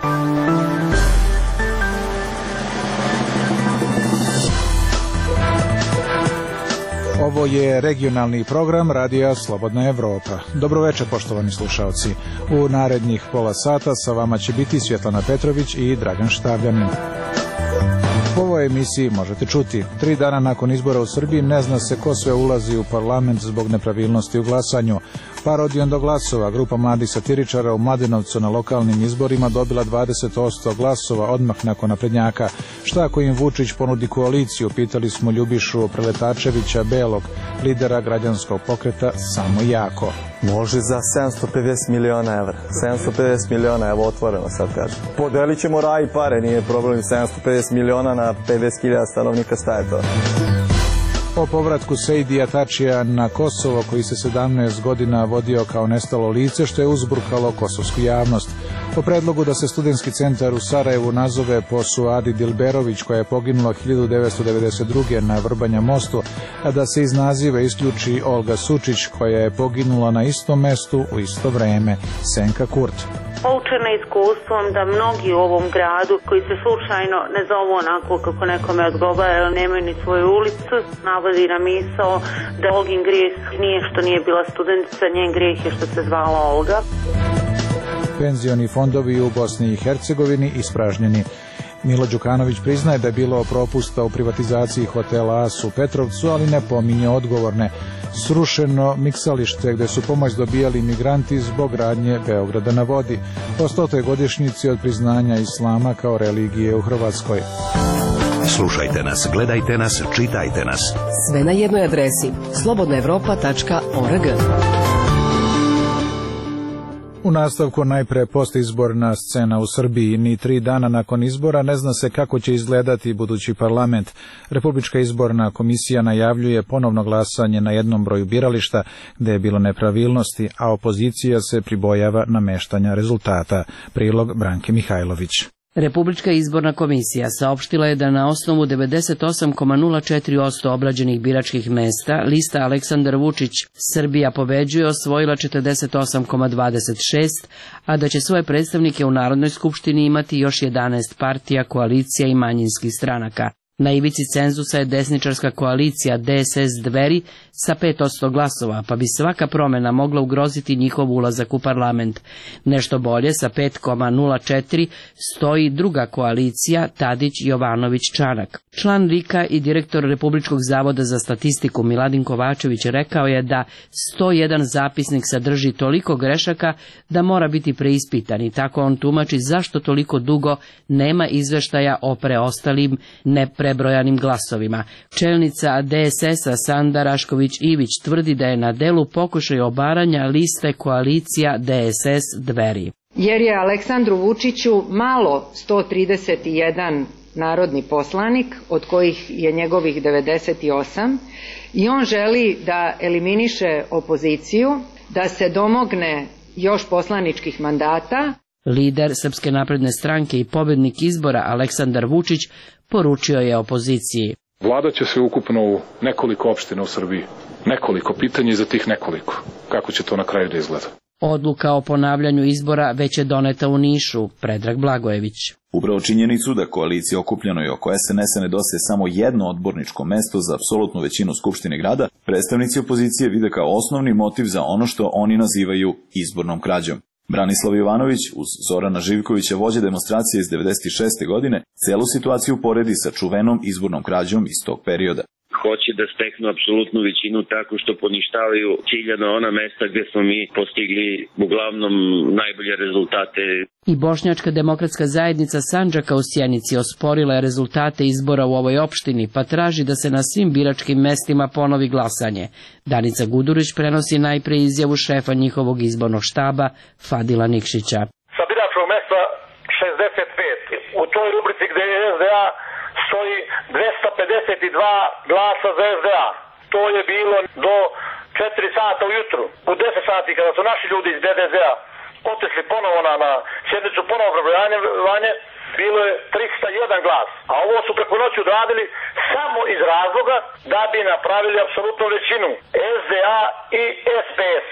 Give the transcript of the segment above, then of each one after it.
Ovo je regionalni program Radija Slobodna Evropa. Dobroveče, poštovani slušaoci. U narednih pola sata sa vama će biti Svjetlana Petrović i Dragan Štavljanin. U ovoj emisiji možete čuti: 3 dana nakon izbora u Srbiji ne zna se ko sve ulazi u parlament zbog nepravilnosti u glasanju. Parodijom do glasova, grupa mladih satiričara u Mladenovcu na lokalnim izborima dobila 20% glasova odmah nakon naprednjaka. Šta ako im Vučić ponudi koaliciju, pitali smo Ljubišu Preletačevića Belog, lidera građanskog pokreta Samo jako. Može za 750 miliona evra. 750 miliona, evo otvoreno sad kažem. Podelit ćemo raj i pare, nije problem. 750 miliona na 50.000 stanovnika, šta je to? O povratku Sejdija Tačija na Kosovo, koji se 17 godina vodio kao nestalo lice, što je uzburkalo kosovsku javnost. O predlogu da se studentski centar u Sarajevu nazove po Suadi Dilberović, koja je poginula 1992. na Vrbanja mostu, a da se iz naziva isključi Olga Sučić, koja je poginula na istom mestu u isto vreme. Senka Kurt. Poučena iskustvom da mnogi u ovom gradu koji se slučajno ne zovu onako kako nekome odgovara, jer nemaju ni svoju ulicu, navodi na misao da Olgin grijeh nije što nije bila studentica, njen grijeh je što se zvala Olga. Penzioni fondovi u Bosni i Hercegovini ispražnjeni. Milo Đukanović priznaje da je bilo propusta u privatizaciji hotela As u Petrovcu, ali ne pominje odgovorne. Srušeno miksalište gde su pomoć dobijali migranti zbog gradnje Beograda na vodi. O 100. godišnjici od priznanja islama kao religije u Hrvatskoj. Slušajte nas, gledajte nas, čitajte nas. Sve na jednoj adresi: slobodnaevropa.org. U nastavku najpre postizborna scena u Srbiji. Ni 3 dana nakon izbora ne zna se kako će izgledati budući parlament. Republička izborna komisija najavljuje ponovno glasanje na jednom broju birališta gde je bilo nepravilnosti, a opozicija se pribojava nameštanja rezultata. Prilog Branke Mihajlović. Republička izborna komisija saopštila je da na osnovu 98,04% obrađenih biračkih mesta lista Aleksandar Vučić Srbija pobeđuje osvojila 48,26%, a da će svoje predstavnike u Narodnoj skupštini imati još 11 partija, koalicija i manjinskih stranaka. Na ivici cenzusa je desničarska koalicija DSS Dveri sa 5% glasova, pa bi svaka promjena mogla ugroziti njihov ulazak u parlament. Nešto bolje, sa 5,04 stoji druga koalicija Tadić-Jovanović-Čanak. Član RIK-a i direktor Republičkog zavoda za statistiku Miladin Kovačević rekao je da 101 zapisnik sadrži toliko grešaka da mora biti preispitan, i tako on tumači zašto toliko dugo nema izveštaja o preostalim neprebrojanim glasovima. Čelnica DSS-a Sanda Rašković-Ivić tvrdi da je na delu pokušaj obaranja liste koalicija DSS Dveri. Jer je Aleksandru Vučiću malo 131 narodni poslanik, od kojih je njegovih 98, i on želi da eliminiše opoziciju, da se domogne još poslaničkih mandata. Lider Srpske napredne stranke i pobednik izbora Aleksandar Vučić poručio je opoziciji: Vlada će se ukupno u nekoliko opština u Srbiji. Nekoliko pitanja i za tih nekoliko. Kako će to na kraju da izgleda? Odluka o ponavljanju izbora već je doneta u Nišu. Predrag Blagojević. Upravo činjenicu da koalicija okupljenoj oko SNS nedostaje samo jedno odborničko mesto za apsolutnu većinu Skupštine grada, predstavnici opozicije vide kao osnovni motiv za ono što oni nazivaju izbornom krađom. Branislav Jovanović uz Zorana Živkovića, vođe demonstracije iz 96. godine, celu situaciju poredi sa čuvenom izbornom krađom iz tog perioda. Hoće da steknu apsolutnu većinu tako što poništavaju ciljano ona mesta gdje smo mi postigli uglavnom najbolje rezultate. I Bošnjačka demokratska zajednica Sandžaka u Sjenici osporila je rezultate izbora u ovoj opštini, pa traži da se na svim biračkim mestima ponovi glasanje. Danica Gudurić prenosi najpre izjavu šefa njihovog izbornog štaba Fadila Nikšića. Sa biračkog mesta 65. U toj rubrici gdje je SDA stoji 252 glasa za SDA. To je bilo do 4 sata ujutru. U 10 sati kada su naši ljudi iz DDZ-a otišli ponovo na sjednicu, ponovo prebrojanje, bilo je 301 glas. A ovo su preko noći odradili samo iz razloga da bi napravili apsolutnu većinu SDA i SPS.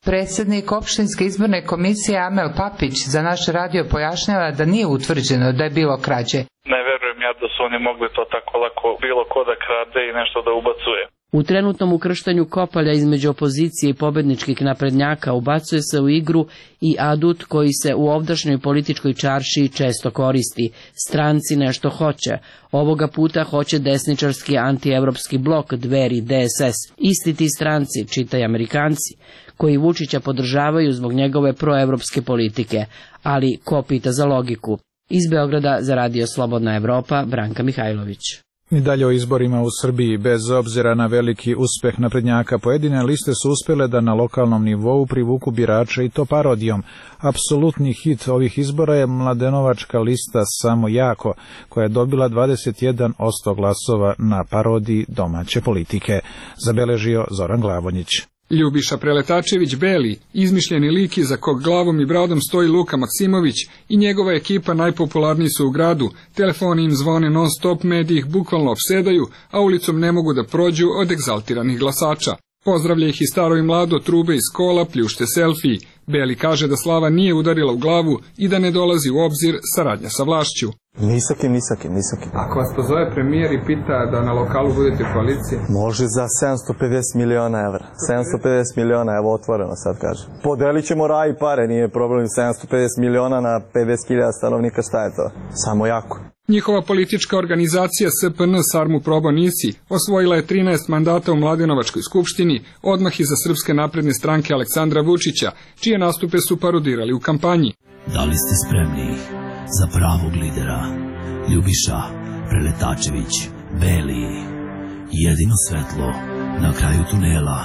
Predsednik opštinske izborne komisije Amel Papić za naš radio pojašnjava da nije utvrđeno da je bilo krađe. Ne verujem ja da su oni mogli to tako lako bilo ko da krade i nešto da ubacuje. U trenutnom ukrštanju kopalja između opozicije i pobedničkih naprednjaka ubacuje se u igru i adut koji se u ovdašnjoj političkoj čaršiji često koristi. Stranci nešto hoće. Ovoga puta hoće desničarski antievropski blok Dveri DSS. Isti ti stranci, čitaj Amerikanci, koji Vučića podržavaju zbog njegove proevropske politike. Ali ko pita za logiku? Iz Beograda za Radio Slobodna Evropa, Branka Mihajlović. I dalje o izborima u Srbiji. Bez obzira na veliki uspeh naprednjaka, pojedine liste su uspjele da na lokalnom nivou privuku birače i to parodijom. Apsolutni hit ovih izbora je mladenovačka lista Samo jako, koja je dobila 21% glasova na parodiji domaće politike. Zabeležio Zoran Glavonjić. Ljubiša Preletačević Beli, izmišljeni lik iza kog glavom i bradom stoji Luka Maksimović i njegova ekipa najpopularniji su u gradu, telefoni im zvone non stop, mediji ih bukvalno opsedaju, a ulicom ne mogu da prođu od egzaltiranih glasača. Pozdravlja ih i staro i mlado, trube iz kola, pljušte selfiji. Beli kaže da slava nije udarila u glavu i da ne dolazi u obzir saradnja sa vlašću. Nisakim. Ako vas pozove premijer i pita da na lokalu budete u koaliciji? Može za 750 miliona evra. 750 miliona, evo otvoreno sad kažem. Podelit ćemo raj i pare, nije problem 750 miliona na 50.000 stanovnika, šta je to? Samo jako. Njihova politička organizacija SPN Sarmu Probo Nisi osvojila je 13 mandata u Mladenovačkoj skupštini, odmah iza Srpske napredne stranke Aleksandra Vučića, čije nastupe su parodirali u kampanji. Da li ste spremni za pravog lidera? Ljubiša Preletačević Beli, jedino svetlo na kraju tunela.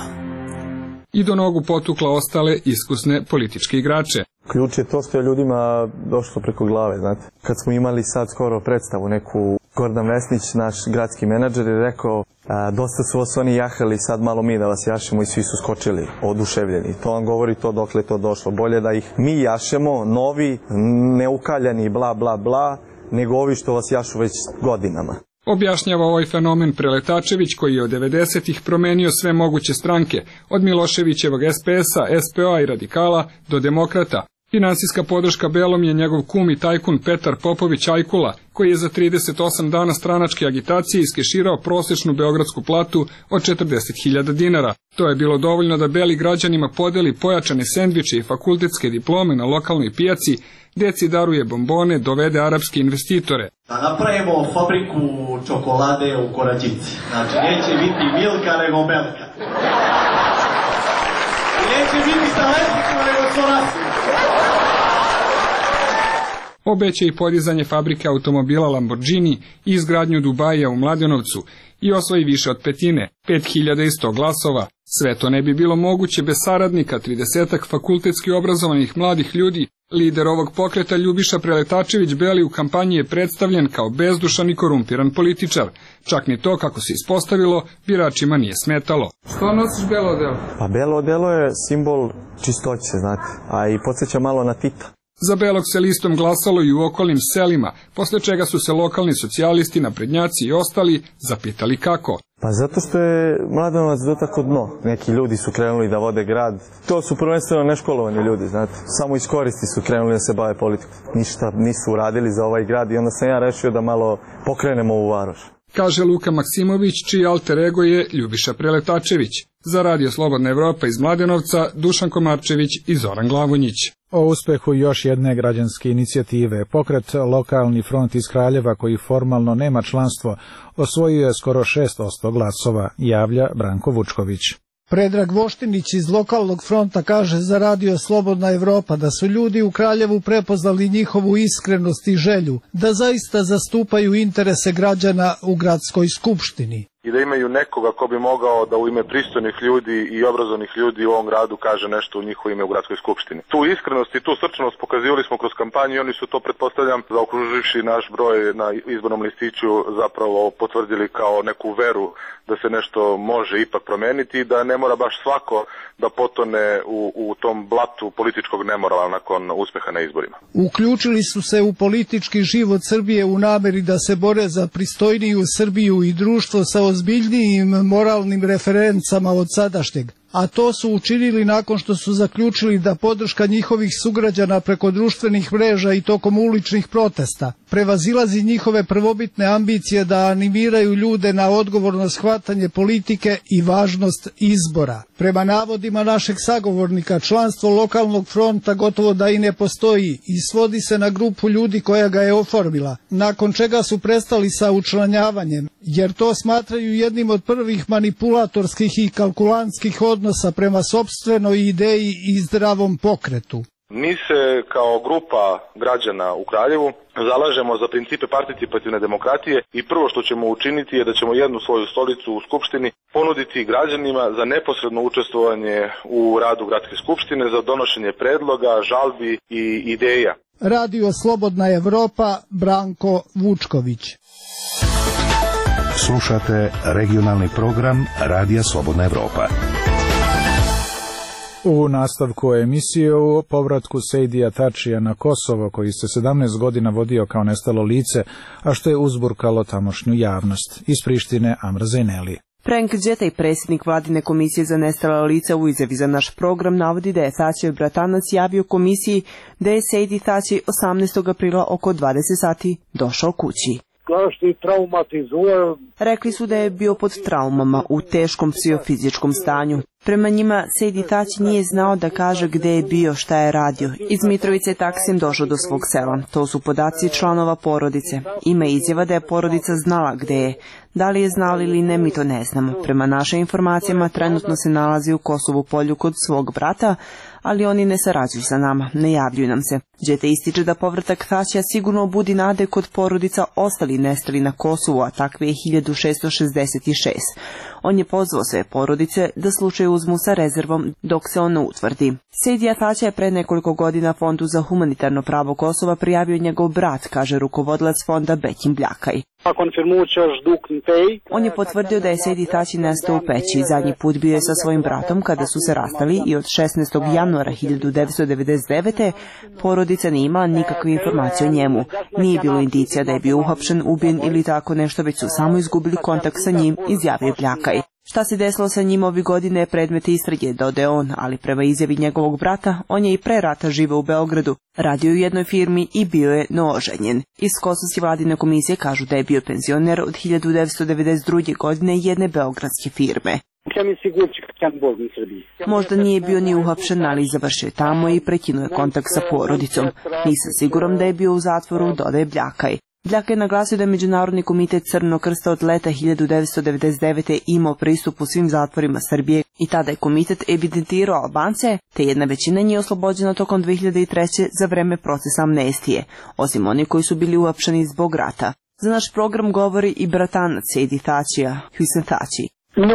I do nogu potukla ostale iskusne političke igrače. Ključ je to što je ljudima došlo preko glave, znate. Kad smo imali sad skoro predstavu neku, Gordan Vesnić, naš gradski menadžer, je rekao dosta su vas oni jahali, sad malo mi da vas jašemo, i svi su skočili, oduševljeni. To vam govori to dokle to došlo. Bolje da ih mi jašemo, novi, neukaljani, bla bla bla, nego ovi što vas jašu već godinama. Objašnjava ovaj fenomen Preletačević, koji je od 90-ih promenio sve moguće stranke, od Miloševićevog SPS-a, SPO-a i Radikala do Demokrata. Finansijska podrška Belom je njegov kum i tajkun Petar Popović Ajkula, koji je za 38 dana stranačke agitacije iskeširao prosječnu beogradsku platu od 40.000 dinara. To je bilo dovoljno da Beli građanima podeli pojačane sendviče i fakultetske diplome na lokalnoj pijaci, deci daruje bombone, dovede arapske investitore. Da napravimo fabriku čokolade u Korađici. Znači, neće biti Milka nego Belka. I neće biti sa lesnicima nego Sorasima. Obeća i podizanje fabrike automobila Lamborghini i izgradnju Dubaija u Mladenovcu i osvoji više od petine, 5100 glasova. Sve to ne bi bilo moguće bez saradnika 30-ak fakultetski obrazovanih mladih ljudi. Lider ovog pokreta Ljubiša Preletačević Beli u kampanji je predstavljen kao bezdušan i korumpiran političar. Čak ni to, kako se ispostavilo, biračima nije smetalo. Što nosiš belo odelo? Pa belo odelo je simbol čistoće, znate, a i podsjeća malo na Tita. Za Belog se listom glasalo i u okolnim selima, posle čega su se lokalni socijalisti, naprednjaci i ostali zapitali kako. Pa zato što je Mladenovac dotako dno. Neki ljudi su krenuli da vode grad. To su prvenstveno neškolovani ljudi, znate. Samo iz koristi su krenuli da se bave politikom. Ništa nisu uradili za ovaj grad i onda sam ja rešio da malo pokrenemo ovu varoš. Kaže Luka Maksimović, čiji alter ego je Ljubiša Preletačević. Za Radio Slobodna Evropa iz Mladenovca, Dušan Komarčević i Zoran Glavonjić. O uspehu još jedne građanske inicijative, pokret Lokalni front iz Kraljeva, koji formalno nema članstvo, osvojio je skoro 6% glasova, javlja Branko Vučković. Predrag Voštinić iz Lokalnog fronta kaže za Radio Slobodna Evropa da su ljudi u Kraljevu prepoznali njihovu iskrenost i želju da zaista zastupaju interese građana u gradskoj skupštini. I da imaju nekoga ko bi mogao da u ime pristojnih ljudi i obrazovnih ljudi u ovom gradu kaže nešto u njihovo ime u gradskoj skupštini. Tu iskrenost i tu srčanost pokazivali smo kroz kampanju i oni su to, pretpostavljam, zaokruživši naš broj na izbornom listiću, zapravo potvrdili kao neku veru da se nešto može ipak promeniti i da ne mora baš svako da potone u tom blatu političkog nemorala nakon uspeha na izborima. Uključili su se u politički život Srbije u nameri da se bore za pristojniju Srbiju i društvo sa ozbiljnijim moralnim referencama od sadašnjeg. a to su učinili nakon što su zaključili da podrška njihovih sugrađana preko društvenih mreža i tokom uličnih protesta prevazilazi njihove prvobitne ambicije da animiraju ljude na odgovorno shvatanje politike i važnost izbora. Prema navodima našeg sagovornika, članstvo lokalnog fronta gotovo da i ne postoji i svodi se na grupu ljudi koja ga je oformila, nakon čega su prestali sa učlanjavanjem, jer to smatraju jednim od prvih manipulatorskih i kalkulantskih odnosa prema sopstvenoj ideji i zdravom pokretu. Mi se kao grupa građana u Kraljevu zalažemo za principe participativne demokratije i prvo što ćemo učiniti je da ćemo jednu svoju stolicu u Skupštini ponuditi građanima za neposredno učestvovanje u radu Gradske skupštine, za donošenje predloga, žalbi i ideja. Radio Slobodna Evropa, Branko Vučković. Slušate regionalni program Radija Slobodna Evropa. U nastavku emisije o povratku Sejdija Tačija na Kosovo, koji se 17 godina vodio kao nestalo lice, a što je uzburkalo tamošnju javnost. Iz Prištine Amra Zejneli. Frank Đetej, predsjednik vladine komisije za nestala lica, u izjavi za naš program navodi da je Tačijev bratanac javio komisiji da je Sejdi Tači 18. aprila oko 20 sati došao kući. Rekli su da je bio pod traumama u teškom psihofizičkom stanju. Prema njima, Sejdi Tači nije znao da kaže gde je bio, šta je radio. Iz Mitrovice taksijem došao do svog sela. To su podaci članova porodice. Ima izjava da je porodica znala gde je. Da li je znala ili ne, mi to ne znamo. Prema našim informacijama, trenutno se nalazi u Kosovu Polju kod svog brata, ali oni ne sarađuju sa nama, ne javljuju nam se. Đete ističe da povratak Tačija sigurno budi nade kod porodica ostali nestali na Kosovu, a takve je 1666. On je pozvao sve porodice da slučaj uzmu sa rezervom dok se on ne utvrdi. Sejdija Tačija je pre nekoliko godina Fondu za humanitarno pravo Kosova prijavio njegov brat, kaže rukovodilac fonda Bekim Bljakaj. On je potvrdio da je Sejdi Tači nestao u Peći. Zadnji put bio je sa svojim bratom kada su se rastali i od 16. januara 1999. porodica nije imala nikakve informacije o njemu. Nije bilo indicija da je bio uhapšen, ubijen ili tako nešto, već su samo izgubili kontakt sa njim, izjavio Bljakaj. Šta se desilo sa njim ovih godine je predmet istrage, dodaje on, ali prema izjavi njegovog brata, on je i pre rata živeo u Beogradu, radio u jednoj firmi i bio je neoženjen. Iz kosovske vladine komisije kažu da je bio penzioner od 1992. godine jedne beogradske firme. Možda nije bio ni uhapšen, ali završio tamo i prekinuo je kontakt sa porodicom. Nisam siguran da je bio u zatvoru, dodaje Bljakaj. Bljakaj je naglasio da je Međunarodni komitet Crvenog krsta od leta 1999. imao pristup u svim zatvorima Srbije i tada je komitet evidentirao Albance, te jedna većina njih oslobođena tokom 2003. za vreme procesa amnestije, osim oni koji su bili uhapšeni zbog rata. Za naš program govori i bratanac Sejdi Tačija, Hüseyin Tači.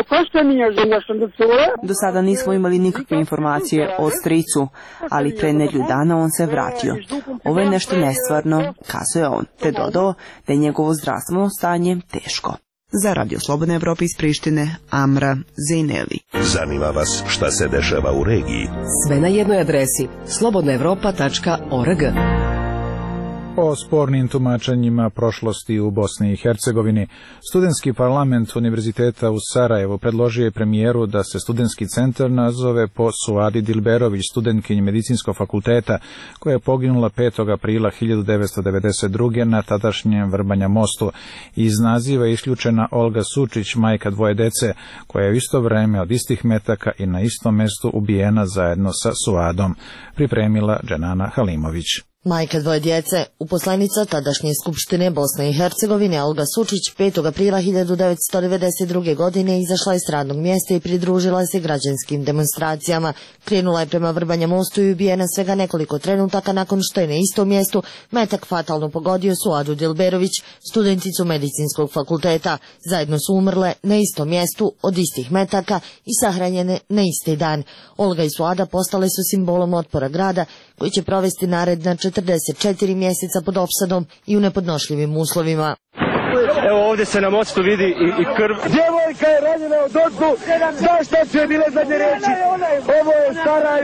Do sada nismo imali nikakve informacije o stricu, ali pre nedelju dana on se vratio. Ovo je nešto nestvarno, kazao je on, te dodao da je njegovo zdravstveno stanje teško. Za Radio Slobodne Evrope iz Prištine, Amra Zejneli. Zanima vas šta se dešava u regiji? Sve na jednoj adresi, slobodnaevropa.org. O spornim tumačenjima prošlosti u Bosni i Hercegovini, studentski parlament Univerziteta u Sarajevu predložio je premijeru da se studentski centar nazove po Suadi Dilberović, studentkinji medicinskog fakulteta, koja je poginula 5. aprila 1992. na tadašnjem Vrbanja mostu. Iz naziva je isključena Olga Sučić, majka dvoje dece, koja je u isto vreme od istih metaka i na istom mestu ubijena zajedno sa Suadom, pripremila Dženana Halimović. Majka dvoje djece, uposlenica tadašnje Skupštine Bosne i Hercegovine Olga Sučić 5. aprila 1992. godine izašla je s radnog mjesta i pridružila se građanskim demonstracijama. Krenula je prema Vrbanja mostu i ubijena svega nekoliko trenutaka nakon što je na istom mjestu metak fatalno pogodio Suadu Dilberović, studenticu medicinskog fakulteta. Zajedno su umrle na istom mjestu od istih metaka i sahranjene na isti dan. Olga i Suada postale su simbolom otpora grada koji će provesti naredna 44 mjeseca pod opsadom i u nepodnošljivim uslovima. Evo ovdje se na mostu vidi i krv. Djevojka je ranjena od ozgu. Zašto su je bile zadnje reči? Ovo je Sarajevo.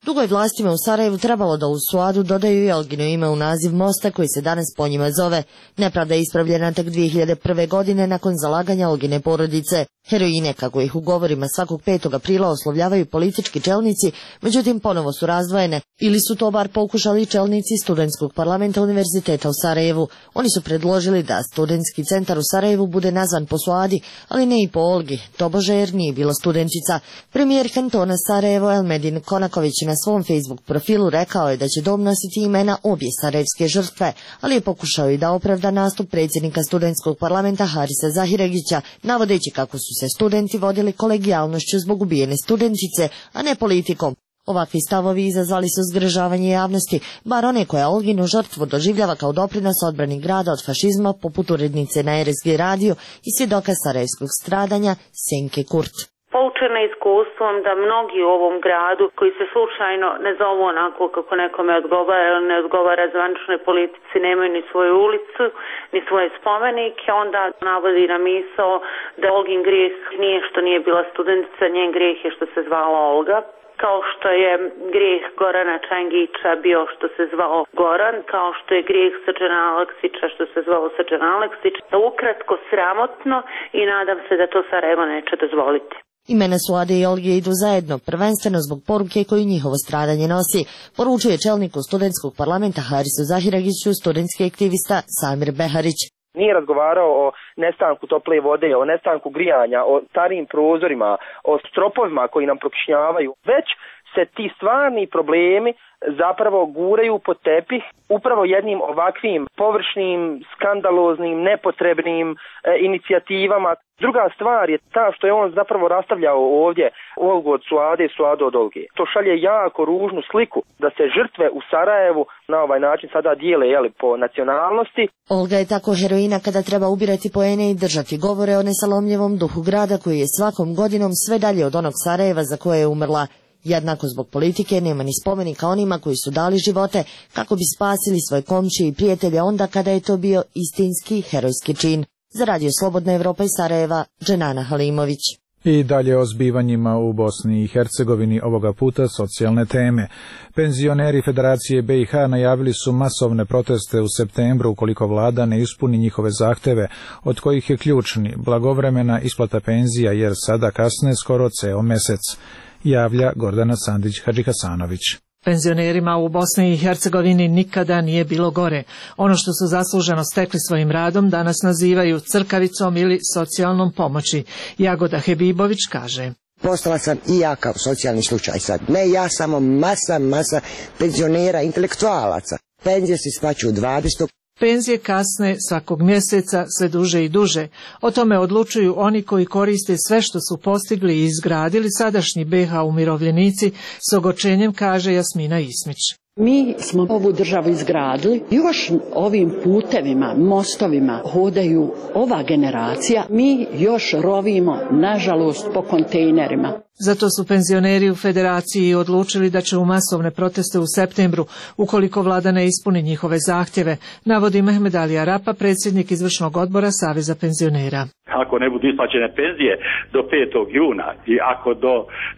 Dugo je vlastima u Sarajevu trebalo da u Suadu dodaju i Olgino ime u naziv mosta koji se danas po njima zove. Nepravda je ispravljena tek 2001. godine nakon zalaganja Olgine porodice. Heroine, kako ih u govorima svakog 5. aprila oslovljavaju politički čelnici, međutim ponovo su razdvojene, ili su to bar pokušali čelnici Studentskog parlamenta Univerziteta u Sarajevu. Oni su predložili da Studentski centar u Sarajevu bude nazvan po Suadi, ali ne i po Olgi, tobože jer nije bila studentica. Premijer kantona Sarajevo Elmedin Konaković na svom Facebook profilu rekao je da će dom nositi imena obje sarajevske žrtve, ali je pokušao i da opravda nastup predsjednika Studentskog parlamenta Harisa Zahiregića, navodeći kako su se studenti vodili kolegijalnošću zbog ubijene studentice, a ne politikom. Ovakvi stavovi izazvali su zgražavanje javnosti, bar one koja Olginu žrtvu doživljava kao doprinos odbrani grada od fašizma, poput urednice na RSG radio i svjedoka sarajevskog stradanja Senke Kurt. Poučena iskustvom da mnogi u ovom gradu koji se slučajno ne zovu onako kako nekome odgovara ili ne odgovara zvaničnoj politici, nemaju ni svoju ulicu, ni svoje spomenike, onda navodi na misao da Olgin grijeh nije što nije bila studentica, njen grijeh je što se zvala Olga. Kao što je grijeh Gorana Čangića bio što se zvao Goran, kao što je grijeh Srđana Aleksića što se zvao Srđan Aleksić. Ukratko sramotno i nadam se da to Sarajevo neće dozvoliti. Imena Suade i Olge idu zajedno, prvenstveno zbog poruke koju njihovo stradanje nosi, poručuje čelniku Studentskog parlamenta Harisu Zahiregiću studentski aktivista Samir Beharić. Nije razgovarao o nestanku tople vode, o nestanku grijanja, o starijim prozorima, o stropovima koji nam prokišnjavaju, već se ti stvarni problemi zapravo guraju pod tepih upravo jednim ovakvim površnim, skandaloznim, nepotrebnim inicijativama. Druga stvar je ta što je on zapravo rastavljao ovdje Olgu od Suade i Suadu od Olge. To šalje jako ružnu sliku da se žrtve u Sarajevu na ovaj način sada dijele po nacionalnosti. Olga je tako heroina kada treba ubirati poene i držati govore o nesalomljivom duhu grada koji je svakom godinom sve dalje od onog Sarajeva za koje je umrla. Jednako zbog politike nema ni spomenika onima koji su dali živote kako bi spasili svoje komšije i prijatelje onda kada je to bio istinski herojski čin. Za Radio Slobodna Evropa iz Sarajeva, Dženana Halimović. I dalje o zbivanjima u Bosni i Hercegovini, ovoga puta socijalne teme. Penzioneri Federacije BiH najavili su masovne proteste u septembru ukoliko vlada ne ispuni njihove zahteve, od kojih je ključni blagovremena isplata penzija jer sada kasne skoro ceo mesec, javlja Gordana Sandić-Hadžihasanović. Penzionerima u Bosni i Hercegovini nikada nije bilo gore. Ono što su zasluženo stekli svojim radom danas nazivaju crkavicom ili socijalnom pomoći. Jagoda Hebibović kaže: Postala sam i ja kao socijalni slučaj sad. Ne ja, samo masa penzionera, intelektualaca. Penzije se isplaćuju 20. Penzije kasne svakog mjeseca sve duže i duže. O tome odlučuju oni koji koriste sve što su postigli i izgradili sadašnji BiH umirovljenici, s ogorčenjem kaže Jasmina Ismić. Mi smo ovu državu izgradili, još ovim putevima, mostovima hodaju ova generacija, mi još rovimo, nažalost, po kontejnerima. Zato su penzioneri u Federaciji odlučili da će u masovne proteste u septembru, ukoliko vlada ne ispuni njihove zahtjeve, navodi Mehmed Ali Arapa, predsjednik izvršnog odbora Saveza penzionera. Ako ne budu isplaćene penzije do 5. juna i ako do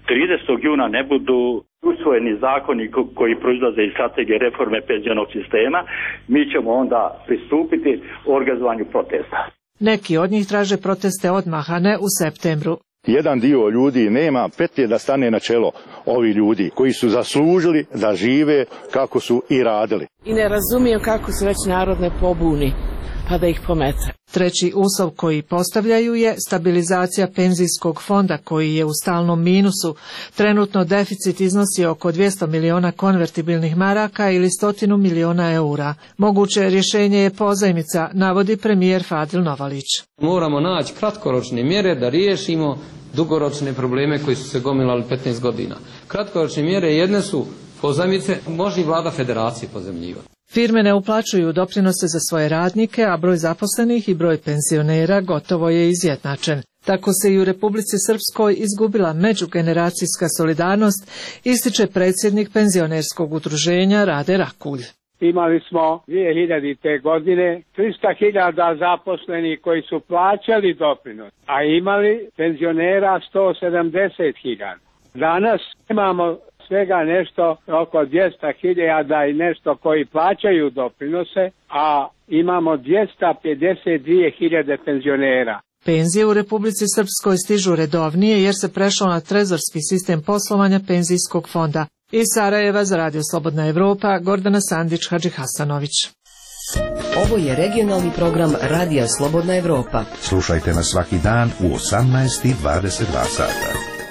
30. juna ne budu usvojeni zakoni koji proizlaze iz strategije reforme penzionog sistema, mi ćemo onda pristupiti organizovanju protesta. Neki od njih traže proteste odmah, a ne u septembru. Jedan dio ljudi nema petlje da stane na čelo ovi ljudi koji su zaslužili da žive kako su i radili. I ne razumijem kako se već narod ne pobuni, pa da ih pomete. Treći uslov koji postavljaju je stabilizacija penzijskog fonda koji je u stalnom minusu. Trenutno deficit iznosi oko 200 miliona konvertibilnih maraka ili 100 miliona eura. Moguće rješenje je pozajmica, navodi premijer Fadil Novalić. Moramo naći kratkoročne mjere da riješimo dugoročne probleme koji su se gomilali 15 godina. Kratkoročne mjere jedne su pozajmice, može i vlada federacije pozajmljivati. Firme ne uplaćuju doprinose za svoje radnike, a broj zaposlenih i broj penzionera gotovo je izjednačen. Tako se i u Republici Srpskoj izgubila međugeneracijska solidarnost, ističe predsjednik penzionerskog udruženja Rade Rakulj. Imali smo 2000. godine 300.000 zaposlenih koji su plaćali doprinos, a imali penzionera 170.000. Danas imamo svega nešto oko 200.000 i nešto koji plaćaju doprinose, a imamo 252.000 penzionera. Penzije u Republici Srpskoj stižu redovnije jer se prešlo na trezorski sistem poslovanja penzijskog fonda. Iz Sarajeva za Radio Slobodna Evropa, Gordana Sandić, Hadži Hasanović. Ovo je regionalni program Radija Slobodna Evropa. Slušajte nas svaki dan u 18:22 sata.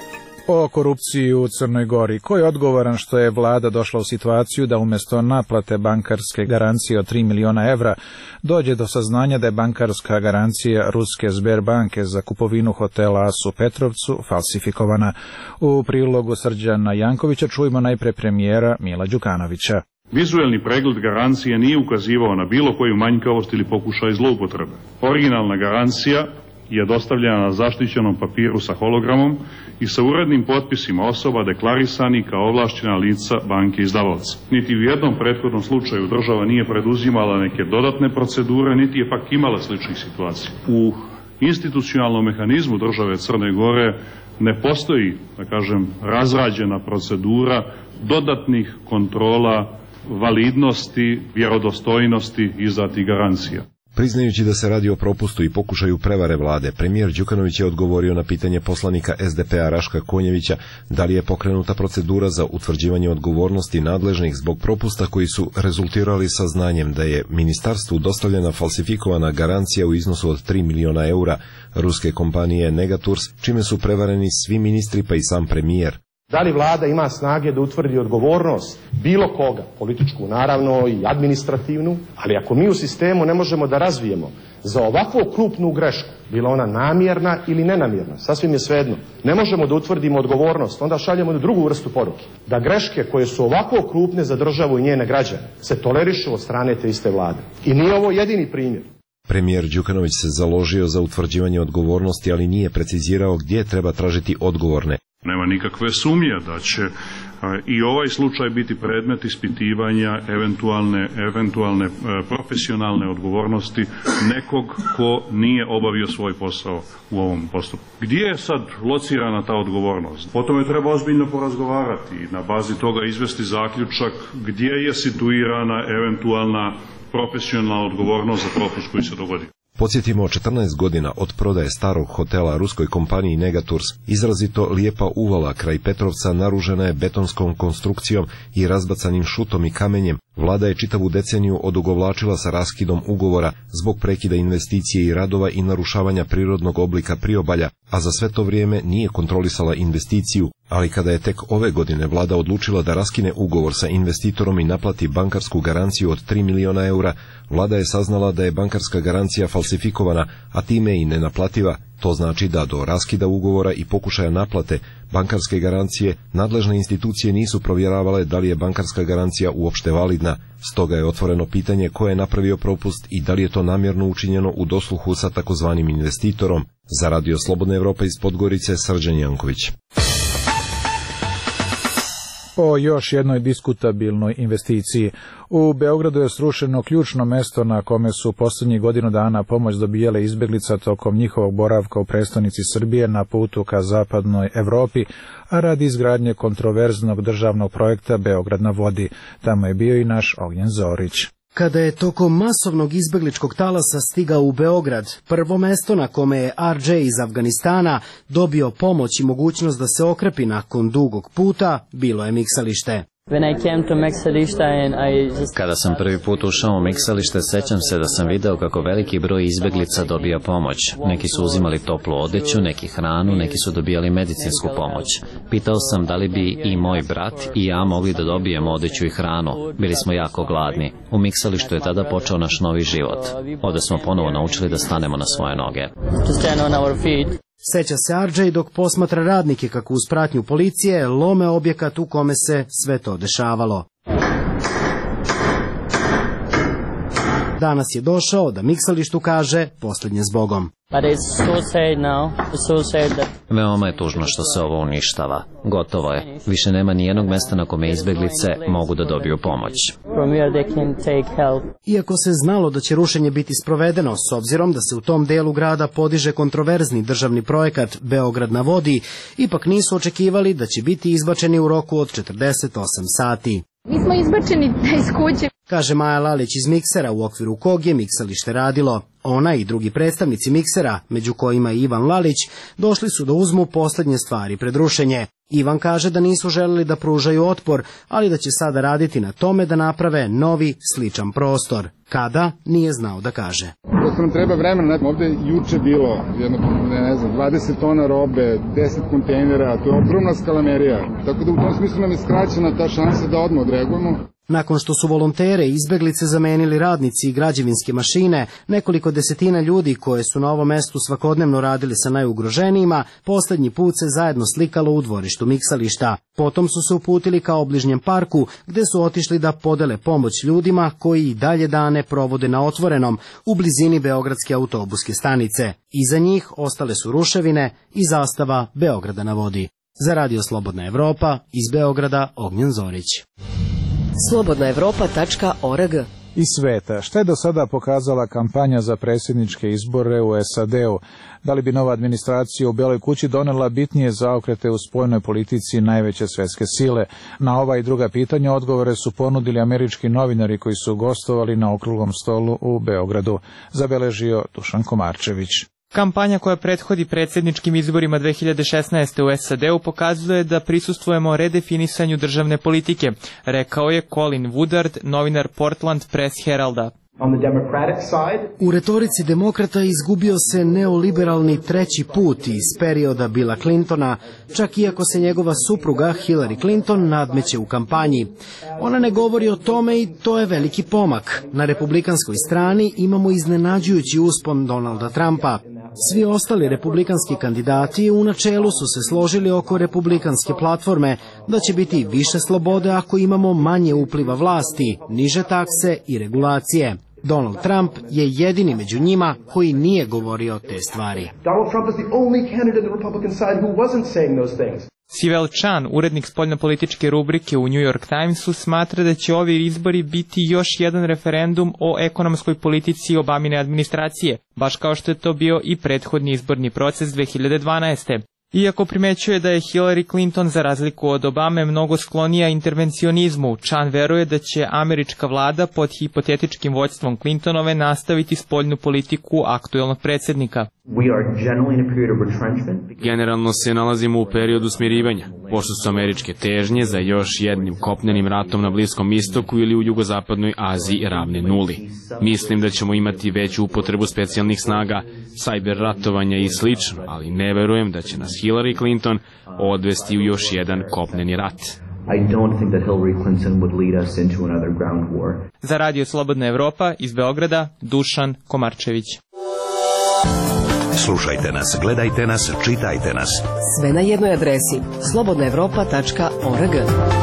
O korupciji u Crnoj Gori. Ko je odgovoran što je vlada došla u situaciju da umjesto naplate bankarske garancije od 3 miliona evra dođe do saznanja da je bankarska garancija ruske Sberbanke za kupovinu hotela As u Petrovcu falsifikovana? U prilogu Srđana Jankovića čujemo najpre premijera Mila Đukanovića. Vizuelni pregled garancije nije ukazivao na bilo koju manjkavost ili pokušaj zloupotrebe. Originalna garancija je dostavljena na zaštićenom papiru sa hologramom i sa urednim potpisima osoba deklaristani kao ovlašćena lica banke izdavaoca. Niti u jednom prethodnom slučaju država nije preduzimala neke dodatne procedure, niti je pak imala sličnih situacija. U institucionalnom mehanizmu države Crne Gore ne postoji, da kažem, razrađena procedura dodatnih kontrola validnosti, vjerodostojnosti izdatih garancija. Priznajući da se radi o propustu i pokušaju prevare vlade, premijer Đukanović je odgovorio na pitanje poslanika SDP-a Raška Konjevića da li je pokrenuta procedura za utvrđivanje odgovornosti nadležnih zbog propusta koji su rezultirali saznanjem da je ministarstvu dostavljena falsifikovana garancija u iznosu od 3 miliona eura ruske kompanije Negatours, čime su prevareni svi ministri pa i sam premijer. Da li vlada ima snage da utvrdi odgovornost bilo koga, političku naravno i administrativnu, ali ako mi u sistemu ne možemo da razvijemo za ovakvu krupnu grešku, bila ona namjerna ili nenamjerna, sasvim je svejedno, ne možemo da utvrdimo odgovornost, onda šaljemo jednu drugu vrstu poruke. Da greške koje su ovako krupne za državu i njene građane se tolerišu od strane te iste vlade. I nije ovo jedini primjer. Premijer Đukanović se založio za utvrđivanje odgovornosti, ali nije precizirao gdje treba tražiti odgovorne. Nema nikakve sumnje da će i ovaj slučaj biti predmet ispitivanja eventualne profesionalne odgovornosti nekog ko nije obavio svoj posao u ovom postupku. Gdje je sad locirana ta odgovornost? O tome treba ozbiljno porazgovarati i na bazi toga izvesti zaključak gdje je situirana eventualna profesionalna odgovornost za propust koji se dogodi. Podsjetimo, 14 godina od prodaje starog hotela ruskoj kompaniji Negatours, izrazito lijepa uvala kraj Petrovca naružena je betonskom konstrukcijom i razbacanim šutom i kamenjem. Vlada je čitavu deceniju odugovlačila sa raskidom ugovora zbog prekida investicije i radova i narušavanja prirodnog oblika priobalja, a za sve to vrijeme nije kontrolisala investiciju, ali kada je tek ove godine vlada odlučila da raskine ugovor sa investitorom i naplati bankarsku garanciju od 3 miliona eura, vlada je saznala da je bankarska garancija falsifikovana, a time i nenaplativa. To znači da do raskida ugovora i pokušaja naplate bankarske garancije nadležne institucije nisu provjeravale da li je bankarska garancija uopšte validna. Stoga je otvoreno pitanje ko je napravio propust i da li je to namjerno učinjeno u dosluhu sa takozvanim investitorom. Za Radio Slobodna Evropa iz Podgorice, Srđan Janković. O još jednoj diskutabilnoj investiciji. U Beogradu je srušeno ključno mesto na kome su posljednjih godinu dana pomoć dobijale izbjeglica tokom njihovog boravka u prestonici Srbije na putu ka zapadnoj Evropi, a radi izgradnje kontroverznog državnog projekta Beograd na vodi. Tamo je bio i naš Ognjen Zorić. Kada je tokom masovnog izbegličkog talasa stigao u Beograd, prvo mesto na kome je RJ iz Afganistana dobio pomoć i mogućnost da se okrepi nakon dugog puta, bilo je miksalište. Kada sam prvi put ušao u miksalište, sećam se da sam video kako veliki broj izbeglica dobija pomoć. Neki su uzimali toplu odeću, neki hranu, neki su dobijali medicinsku pomoć. Pitao sam da li bi i moj brat i ja mogli da dobijemo odeću i hranu. Bili smo jako gladni. U miksalištu je tada počeo naš novi život. Ovdje smo ponovo naučili da stanemo na svoje noge. Seća se RJ dok posmatra radnike kako uz pratnju policije lome objekat u kome se sve to dešavalo. danas je došao da miksalištu kaže posljednje zbogom. Veoma je tužno što se ovo uništava. Gotovo je. Više nema ni jednog mesta na kome izbeglice mogu da dobiju pomoć. Iako se znalo da će rušenje biti sprovedeno, s obzirom da se u tom delu grada podiže kontroverzni državni projekat Beograd na vodi, ipak nisu očekivali da će biti izbačeni u roku od 48 sati. Mi smo izbačeni iz kuće, kaže Maja Lalić iz Miksera, u okviru kog je miksalište radilo. Ona i drugi predstavnici Miksera, među kojima i Ivan Lalić, došli su da uzmu posljednje stvari pred rušenje. Ivan kaže da nisu želeli da pružaju otpor, ali da će sada raditi na tome da naprave novi, sličan prostor. Kada, nije znao da kaže. Prosto nam treba vremena, ovdje je juče bilo 20 tona robe, 10 kontejnera, to je ogromna skalamerija, tako da u tom smislu nam je skraćena ta šansa da odmah odreagujemo. Nakon što su volontere i izbeglice zamenili radnici i građevinske mašine, nekoliko desetina ljudi koje su na ovom mestu svakodnevno radili sa najugroženijima, posljednji put se zajedno slikalo u dvorištu miksališta. Potom su se uputili ka obližnjem parku, gde su otišli da podele pomoć ljudima koji i dalje dane provode na otvorenom, u blizini Beogradske autobuske stanice. Iza njih ostale su ruševine i zastava Beograda na vodi. Za Radio Slobodna Evropa, iz Beograda, Ognjen Zorić. slobodnaevropa.org. Iz sveta, šta je do sada pokazala kampanja za predsjedničke izbore u SAD-u? Da li bi nova administracija u Beloj kući donela bitnije zaokrete u spoljnoj politici najveće svetske sile? Na ova i druga pitanja odgovore su ponudili američki novinari koji su gostovali na okruglom stolu u Beogradu, zabeležio Dušan Komarčević. Kampanja koja prethodi predsjedničkim izborima 2016. u SAD-u pokazuje da prisustvujemo redefinisanju državne politike, rekao je Colin Woodard, novinar Portland Press Heralda. U retorici demokrata izgubio se neoliberalni treći put iz perioda Billa Clintona, čak iako se njegova supruga Hillary Clinton nadmeće u kampanji. Ona ne govori o tome i to je veliki pomak. Na republikanskoj strani imamo iznenađujući uspon Donalda Trumpa. Svi ostali republikanski kandidati u načelu su se složili oko republikanske platforme da će biti više slobode ako imamo manje upliva vlasti, niže takse i regulacije. Donald Trump je jedini među njima koji nije govorio te stvari. Sivell Chan, urednik spoljnopolitičke rubrike u New York Timesu, smatra da će ovi izbori biti još jedan referendum o ekonomskoj politici Obamine administracije, baš kao što je to bio i prethodni izborni proces 2012. Iako primećuje da je Hillary Clinton za razliku od Obame mnogo sklonija intervencionizmu, Chan veruje da će američka vlada pod hipotetičkim vođstvom Clintonove nastaviti spoljnu politiku aktuelnog predsjednika. Generalno se nalazimo u periodu smirivanja, pošto su američke težnje za još jednim kopnenim ratom na Bliskom istoku ili u jugozapadnoj Aziji ravne nuli. Mislim da ćemo imati veću upotrebu specijalnih snaga, sajber ratovanja i slično, ali ne verujem da će nas Hillary Clinton odvesti u još jedan kopneni rat. Za Radio Slobodna Evropa, iz Beograda, Dušan Komarčević. Slušajte nas, gledajte nas, čitajte nas. Sve na jednoj adresi slobodnaevropa.org.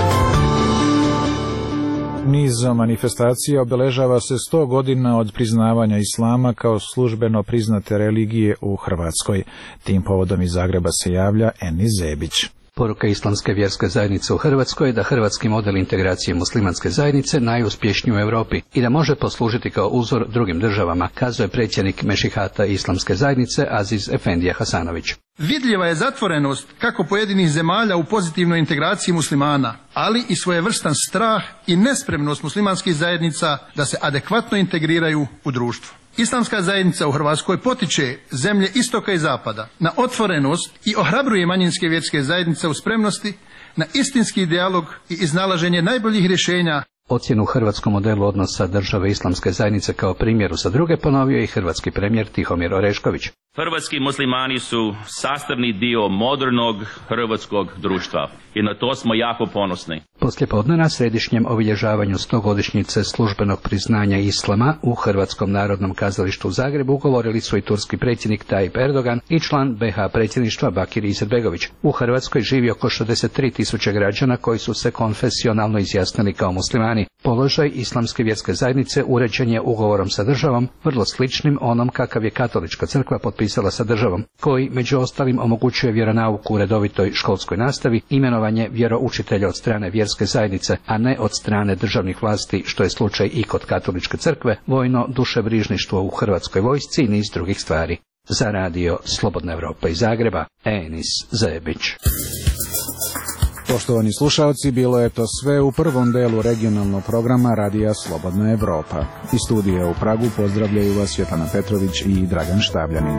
Nizom manifestacija obeležava se 100 godina od priznavanja islama kao službeno priznate religije u Hrvatskoj. Tim povodom iz Zagreba se javlja Eni Zebić. Poruka Islamske vjerske zajednice u Hrvatskoj je da hrvatski model integracije muslimanske zajednice najuspješniji u Europi i da može poslužiti kao uzor drugim državama, kazuje predsjednik Mešihata Islamske zajednice Aziz Efendija Hasanović. Vidljiva je zatvorenost kako pojedinih zemalja u pozitivnoj integraciji muslimana, ali i svojevrstan strah i nespremnost muslimanskih zajednica da se adekvatno integriraju u društvo. Islamska zajednica u Hrvatskoj potiče zemlje istoka i zapada na otvorenost i ohrabruje manjinske vjerske zajednice u spremnosti na istinski dijalog i iznalaženje najboljih rješenja. Ocjenu hrvatskom modelu odnosa države Islamske zajednice kao primjeru za druge ponovio i hrvatski premijer Tihomir Orešković. Hrvatski muslimani su sastavni dio modernog hrvatskog društva i na to smo jako ponosni. Poslijepodne na središnjem obilježavanju 100-godišnjice službenog priznanja islama u Hrvatskom narodnom kazalištu u Zagrebu govorili su i turski predsjednik Tayyip Erdogan i član BH predsjedništva Bakir Izetbegović. U Hrvatskoj živi oko 63.000 građana koji su se konfesionalno izjasnili kao muslimani. Položaj islamske vjerske zajednice uređen je ugovorom sa državom, vrlo sličnim onom kakav je Katolička crkva potpisala sa državom, koji među ostalim omogućuje vjeronauk u redovitoj školskoj nastavi, imenovanje vjeroučitelja od strane vjerske zajednice, a ne od strane državnih vlasti, što je slučaj i kod Katoličke crkve, vojno dušebrižništvo u Hrvatskoj vojsci i niz drugih stvari. Za radio Slobodna Evropa iz Zagreba, Enis Zebić. Poštovani slušaoci, bilo je to sve u prvom delu regionalnog programa Radija Slobodna Evropa. Iz studija u Pragu pozdravljaju vas Svjetlana Petrović i Dragan Štavljanin.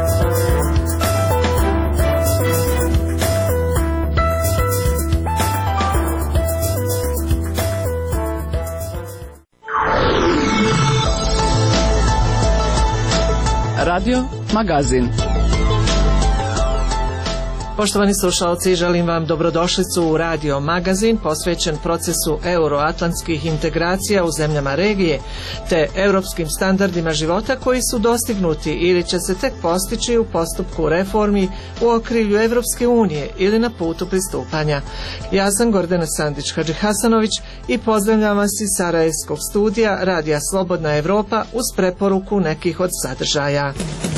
Radio Magazin. Poštovani slušalci, želim vam dobrodošlicu u Radio Magazin posvećen procesu euroatlantskih integracija u zemljama regije te europskim standardima života koji su dostignuti ili će se tek postići u postupku reformi u okrilju Evropske unije ili na putu pristupanja. Ja sam Gordana Sandić-Hadžihasanović i pozdravljam vas iz Sarajevskog studija Radija Slobodna Evropa uz preporuku nekih od sadržaja.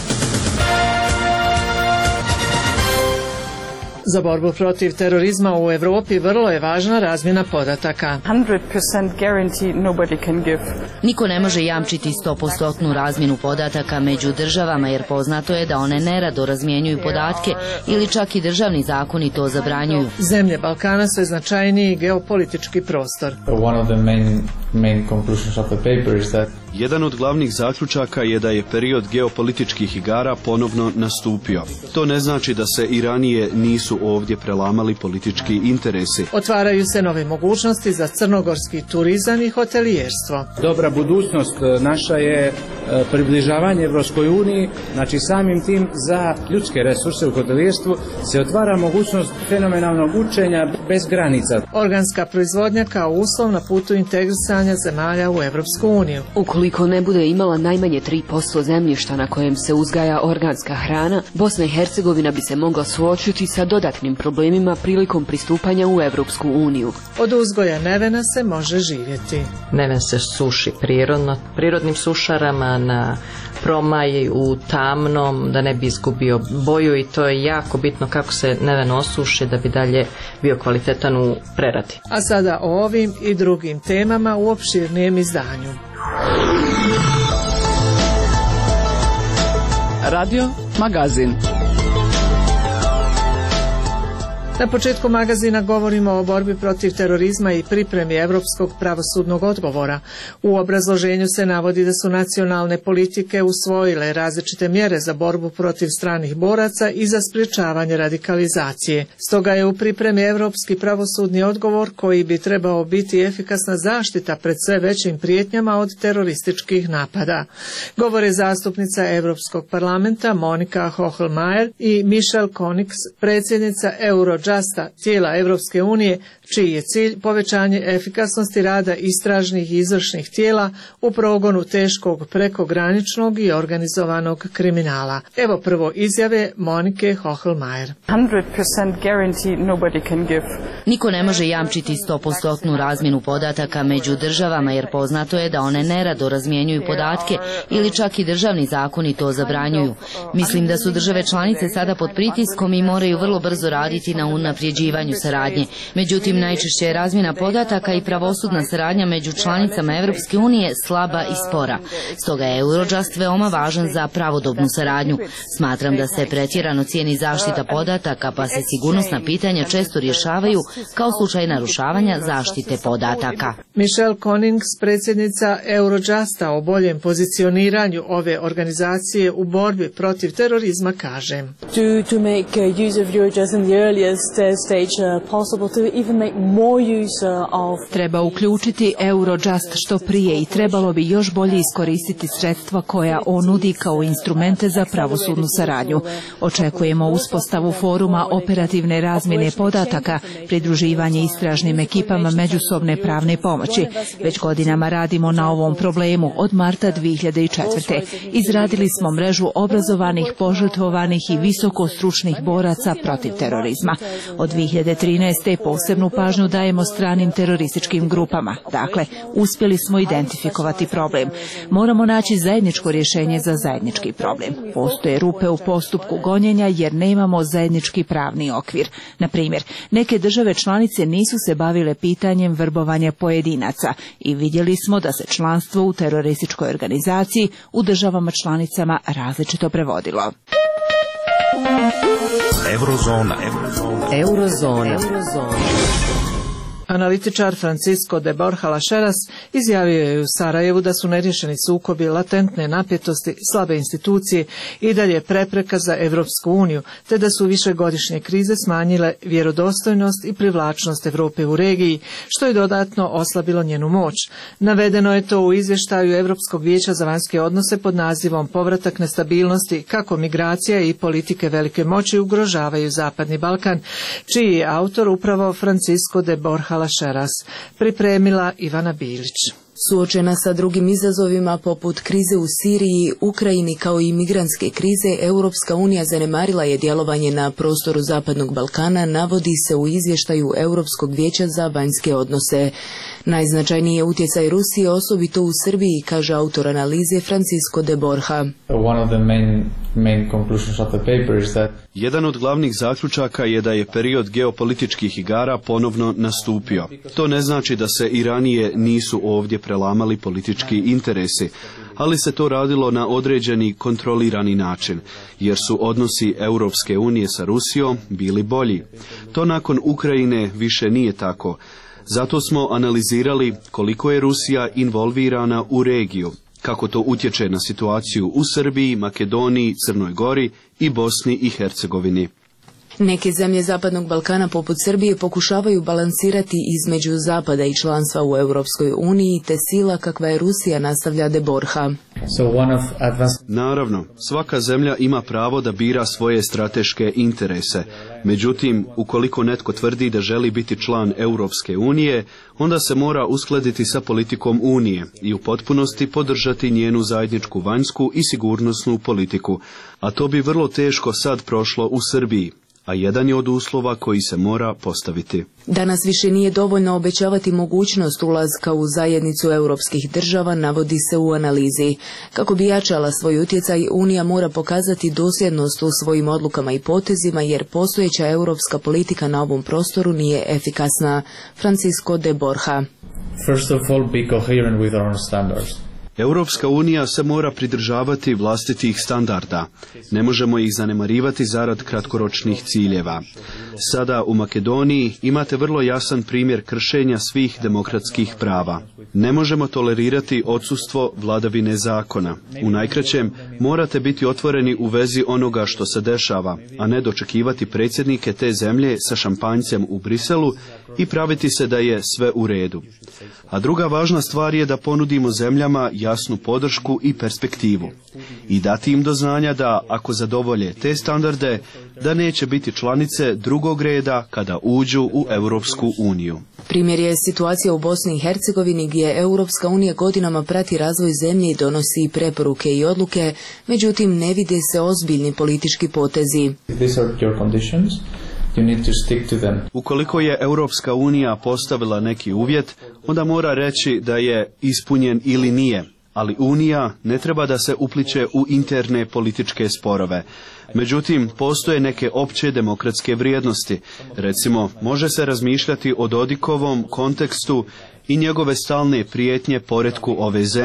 Za borbu protiv terorizma u Evropi vrlo je važna razmjena podataka. 100% guarantee nobody can give. Niko ne može jamčiti 100% razmjenu podataka među državama jer poznato je da one nerado razmjenjuju podatke ili čak i državni zakoni to zabranjuju. Zemlje Balkana su značajniji geopolitički prostor. One of the main conclusions of the paper is that jedan od glavnih zaključaka je da je period geopolitičkih igara ponovno nastupio. To ne znači da se i ranije nisu ovdje prelamali politički interesi. Otvaraju se nove mogućnosti za crnogorski turizam i hotelijerstvo. Dobra budućnost naša je približavanje Evropskoj uniji, znači samim tim za ljudske resurse u hotelijerstvu se otvara mogućnost fenomenalnog učenja bez granica. Organska proizvodnja kao uslov na putu integrisanja zemalja u Evropsku uniju. Ukoliko ne bude imala najmanje 3% zemljišta na kojem se uzgaja organska hrana, Bosna i Hercegovina bi se mogla suočiti sa dodatnim problemima prilikom pristupanja u Evropsku uniju. Od uzgoja nevena se može živjeti. Neven se suši prirodnim sušarama na promaji u tamnom da ne bi izgubio boju i to je jako bitno kako se neven osuši da bi dalje bio kvalitetan u preradi. A sada o ovim i drugim temama u opširnijem izdanju. Radio Magazin. Na početku magazina govorimo o borbi protiv terorizma i pripremi europskog pravosudnog odgovora. U obrazloženju se navodi da su nacionalne politike usvojile različite mjere za borbu protiv stranih boraca i za sprječavanje radikalizacije. Stoga je u pripremi europski pravosudni odgovor koji bi trebao biti efikasna zaštita pred sve većim prijetnjama od terorističkih napada. Govore zastupnica Europskog parlamenta Monika Hohlmeier i Michelle Konix, predsjednica Eurojusta, tijela Evropske unije, čiji je cilj povećanje efikasnosti rada istražnih i izvršnih tijela u progonu teškog prekograničnog i organizovanog kriminala. Evo prvo izjave Monike Hohlmeier. 100% guarantee nobody can give. Niko ne može jamčiti 100% razmjenu podataka među državama jer poznato je da one nerado razmjenjuju podatke ili čak i državni zakoni to zabranjuju. Mislim da su države članice sada pod pritiskom i moraju vrlo brzo raditi na unapređivanju saradnje. Međutim, najčešće je razmjena podataka i pravosudna saradnja među članicama Evropske unije slaba i spora. Stoga je Eurojust veoma važan za pravodobnu saradnju. Smatram da se pretjerano cijeni zaštita podataka, pa se sigurnosna pitanja često rješavaju kao slučaj narušavanja zaštite podataka. Michelle Konings, predsjednica Eurojusta, o boljem pozicioniranju ove organizacije u borbi protiv terorizma kaže: To make use of Eurojust in the earliest Treba uključiti Eurojust što prije i trebalo bi još bolje iskoristiti sredstva koja on nudi kao instrumente za pravosudnu saradnju. Očekujemo uspostavu foruma operativne razmjene podataka, pridruživanje istražnim ekipama međusobne pravne pomoći. Već godinama radimo na ovom problemu od marta 2004. Izradili smo mrežu obrazovanih, požrtvovanih i visoko stručnih boraca protiv terorizma. Od 2013. posebnu pažnju dajemo stranim terorističkim grupama. Dakle, uspjeli smo identifikovati problem. Moramo naći zajedničko rješenje za zajednički problem. Postoje rupe u postupku gonjenja jer nemamo zajednički pravni okvir. Na primjer, neke države članice nisu se bavile pitanjem vrbovanja pojedinaca i vidjeli smo da se članstvo u terorističkoj organizaciji u državama članicama različito prevodilo. Eurozona. Analitičar Francisco de Borja Las Heras izjavio je u Sarajevu da su neriješeni sukobi, latentne napetosti, slabe institucije i dalje prepreka za Evropsku uniju, te da su višegodišnje krize smanjile vjerodostojnost i privlačnost Europe u regiji, što je dodatno oslabilo njenu moć. Navedeno je to u izvještaju Europskog vijeća za vanjske odnose pod nazivom Povratak nestabilnosti, kako migracija i politike velike moći ugrožavaju Zapadni Balkan, čiji je autor upravo Francisco de Borja Las Heras. Pripremila Ivana Bilić. Suočena sa drugim izazovima poput krize u Siriji, Ukrajini kao i migrantske krize, Europska unija zanemarila je djelovanje na prostoru Zapadnog Balkana, navodi se u izvještaju Europskog vijeća za vanjske odnose. Najznačajniji je utjecaj Rusije, osobito u Srbiji, kaže autor analize Francisco de Borja. Jedan od glavnih zaključaka je da je period geopolitičkih igara ponovno nastupio. To ne znači da se i ranije nisu ovdje prelamali politički interesi, ali se to radilo na određeni kontrolirani način, jer su odnosi Europske unije sa Rusijom bili bolji. To nakon Ukrajine više nije tako. Zato smo analizirali koliko je Rusija involvirana u regiju, kako to utječe na situaciju u Srbiji, Makedoniji, Crnoj Gori i Bosni i Hercegovini. Neke zemlje Zapadnog Balkana poput Srbije pokušavaju balansirati između Zapada i članstva u Europskoj uniji te sila kakva je Rusija, nastavlja de Borja. Naravno, svaka zemlja ima pravo da bira svoje strateške interese. Međutim, ukoliko netko tvrdi da želi biti član Europske unije, onda se mora uskladiti sa politikom Unije i u potpunosti podržati njenu zajedničku vanjsku i sigurnosnu politiku. A to bi vrlo teško sad prošlo u Srbiji, a jedan je od uslova koji se mora postaviti. Danas više nije dovoljno obećavati mogućnost ulaska u zajednicu europskih država, navodi se u analizi. Kako bi jačala svoj utjecaj, Unija mora pokazati dosljednost u svojim odlukama i potezima, jer postojeća europska politika na ovom prostoru nije efikasna. Francisco de Borja. First of all, be coherent with our standards. Europska unija se mora pridržavati vlastitih standarda. Ne možemo ih zanemarivati zarad kratkoročnih ciljeva. Sada u Makedoniji imate vrlo jasan primjer kršenja svih demokratskih prava. Ne možemo tolerirati odsustvo vladavine zakona. U najkraćem, morate biti otvoreni u vezi onoga što se dešava, a ne dočekivati predsjednike te zemlje sa šampanjcem u Briselu i praviti se da je sve u redu. A druga važna stvar je da ponudimo zemljama jasnu podršku i perspektivu i dati im do znanja da, ako zadovolje te standarde, da neće biti članice drugog reda kada uđu u Europsku uniju. Primjer je situacija u Bosni i Hercegovini, gdje Europska unija godinama prati razvoj zemlje i donosi preporuke i odluke, međutim ne vide se ozbiljni politički potezi. These are your conditions. You need to stick to them. Ukoliko je Europska unija postavila neki uvjet, onda mora reći da je ispunjen ili nije. Ali Unija ne treba da se upliče u interne političke sporove. Međutim, postoje neke opće demokratske vrijednosti. Recimo, može se razmišljati o Dodikovom kontekstu i njegove stalne prijetnje poretku ove zemlje.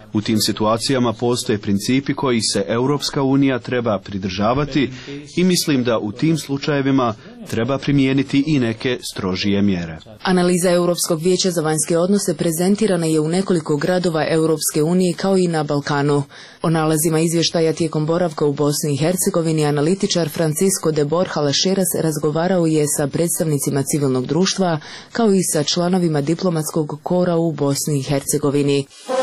U tim situacijama postoje principi koji se Europska unija treba pridržavati i mislim da u tim slučajevima treba primijeniti i neke strožije mjere. Analiza Europskog vijeća za vanjske odnose prezentirana je u nekoliko gradova Europske unije kao i na Balkanu. O nalazima izvještaja tijekom boravka u Bosni i Hercegovini analitičar Francisco de Borja Lašeras razgovarao je sa predstavnicima civilnog društva kao i sa članovima diplomatskog kora u Bosni i Hercegovini.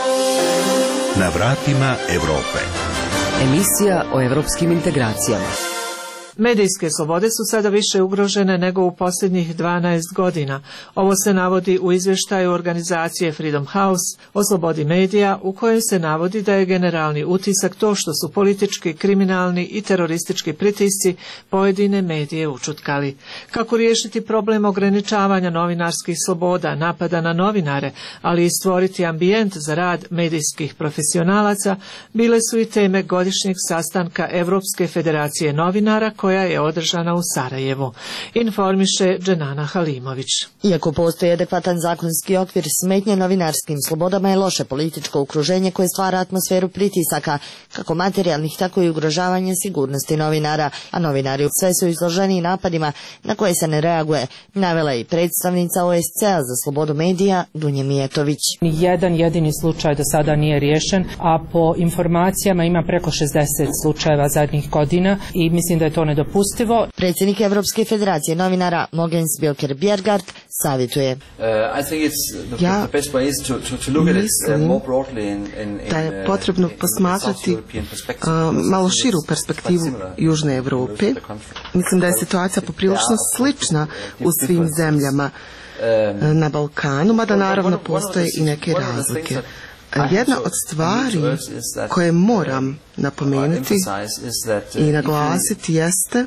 Na vratima Europe. Emisija o europskim integracijama. Medijske slobode su sada više ugrožene nego u posljednjih 12 godina. Ovo se navodi u izvještaju organizacije Freedom House o slobodi medija, u kojem se navodi da je generalni utisak to što su politički, kriminalni i teroristički pritisci pojedine medije učutkali. Kako riješiti problem ograničavanja novinarskih sloboda, napada na novinare, ali i stvoriti ambijent za rad medijskih profesionalaca, bile su i teme godišnjeg sastanka Europske federacije novinara koja je održana u Sarajevu. Informiše Dženana Halimović. Iako postoji adekvatan zakonski okvir, smetnje novinarskim slobodama je loše političko okruženje koje stvara atmosferu pritisaka, kako materijalnih, tako i ugrožavanja sigurnosti novinara, a novinari sve su izloženi napadima na koje se ne reaguje, navela je i predstavnica OSCE-a za slobodu medija Dunja Mijetović. Jedan jedini slučaj do sada nije riješen, a po informacijama ima preko 60 slučajeva zadnjih godina i mislim da je to nedopustivo. Predsjednik Europske federacije novinara Mogens Bjelker-Bjergard savjetuje. Ja mislim da je potrebno posmatrati malo širu perspektivu Južne Europe. Mislim da je situacija poprilično slična u svim zemljama na Balkanu, mada naravno postoje i neke razlike. Jedna od stvari koje moram napomenuti i naglasiti jeste,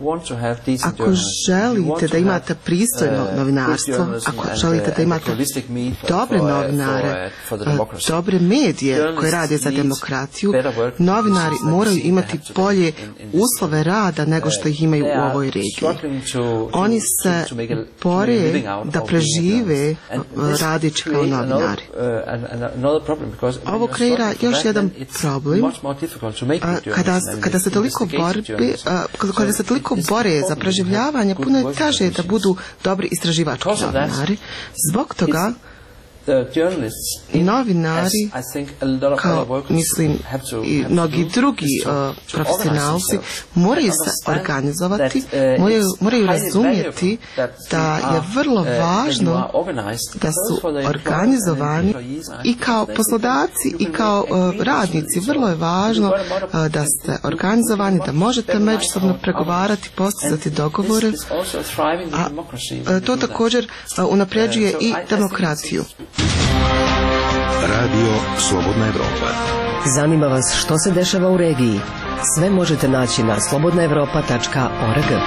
ako želite da imate pristojno novinarstvo, ako želite da imate dobre novinare, dobre medije koje rade za demokratiju, novinari moraju imati bolje uslove rada nego što ih imaju u ovoj regiji. Oni se bore da prežive radeći kao novinari. Ovo kreira još jedan problem. Kada se toliko bore za preživljavanje, puno je teže da budu dobri istraživački novinari. Zbog toga novinari, kao mislim i mnogi drugi profesionalci, moraju se organizovati, moraju razumjeti da je vrlo važno da su organizovani i kao poslodavci i kao radnici. Vrlo je važno da ste organizovani, da možete međusobno pregovarati, postizati dogovore, a to također unapređuje i demokratiju. Radio Slobodna Evropa. Zanima vas što se dešava u regiji? Sve možete naći na slobodnaevropa.org.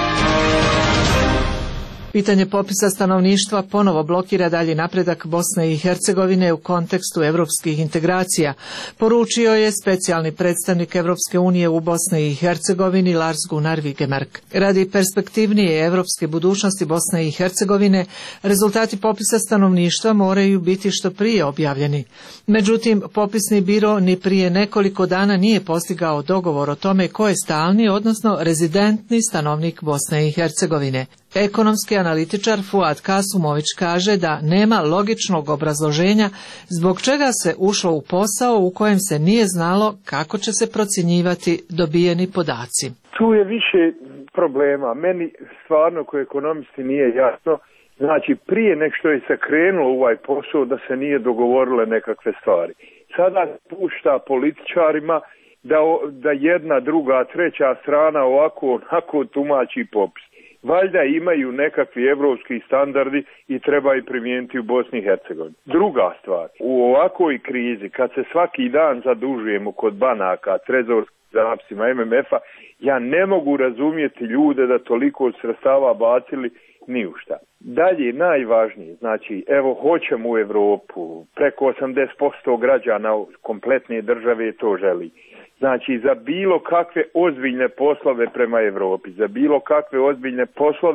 Pitanje popisa stanovništva ponovo blokira dalji napredak Bosne i Hercegovine u kontekstu europskih integracija, poručio je specijalni predstavnik Europske unije u Bosni i Hercegovini Lars Gunnar Vigemark. Radi perspektivnije europske budućnosti Bosne i Hercegovine, rezultati popisa stanovništva moraju biti što prije objavljeni. Međutim, popisni biro ni prije nekoliko dana nije postigao dogovor o tome ko je stalni, odnosno rezidentni stanovnik Bosne i Hercegovine. Ekonomski analitičar Fuad Kasumović kaže da nema logičnog obrazloženja zbog čega se ušlo u posao u kojem se nije znalo kako će se procjenjivati dobijeni podaci. Tu je više problema. Meni stvarno kao ekonomisti nije jasno. Znači, prije nek što je se krenulo u ovaj posao da se nije dogovorile nekakve stvari. Sada pušta političarima da jedna, druga, treća strana ovako, onako tumači popis. Valjda imaju nekakvi evropski standardi i treba ih primijeniti u Bosni i Hercegovini. Druga stvar, u ovakvoj krizi, kad se svaki dan zadužujemo kod banaka, trezorskim zapisima MMF-a, ja ne mogu razumjeti ljude da toliko sredstava bacili ni u šta. Dalje, najvažnije, znači, evo, hoćemo u Europu, preko 80% građana kompletne države to želi. Znači, za bilo kakve ozbiljne poslove prema Europi, za bilo kakve ozbiljne poslove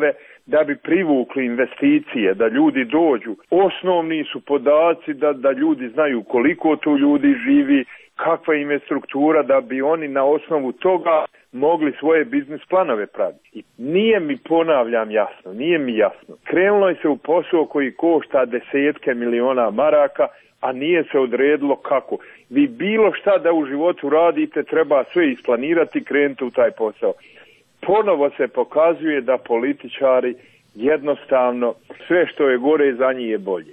da bi privukli investicije, da ljudi dođu. Osnovni su podaci da ljudi znaju koliko tu ljudi živi, kakva im je struktura, da bi oni na osnovu toga mogli svoje biznis planove praviti. I nije mi, ponavljam, jasno, nije mi jasno. Krenulo je se u posao koji košta desetke miliona maraka, a nije se odredilo kako. Vi bilo šta da u životu radite, treba sve isplanirati i krenuti u taj posao. Ponovo se pokazuje da političari jednostavno sve što je gore za njih je bolje.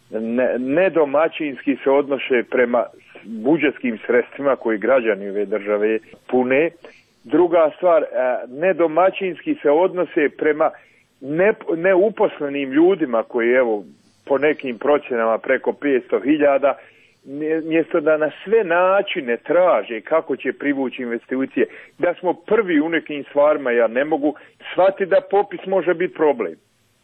Nedomaćinski se odnose prema budžetskim sredstvima koji građani ove države pune. Druga stvar, nedomaćinski se odnose prema neuposlenim ljudima koji, evo, po nekim procjenama preko 500.000, mjesto da na sve načine traže kako će privući investicije. Da smo prvi u nekim stvarima, ja ne mogu shvatiti da popis može biti problem.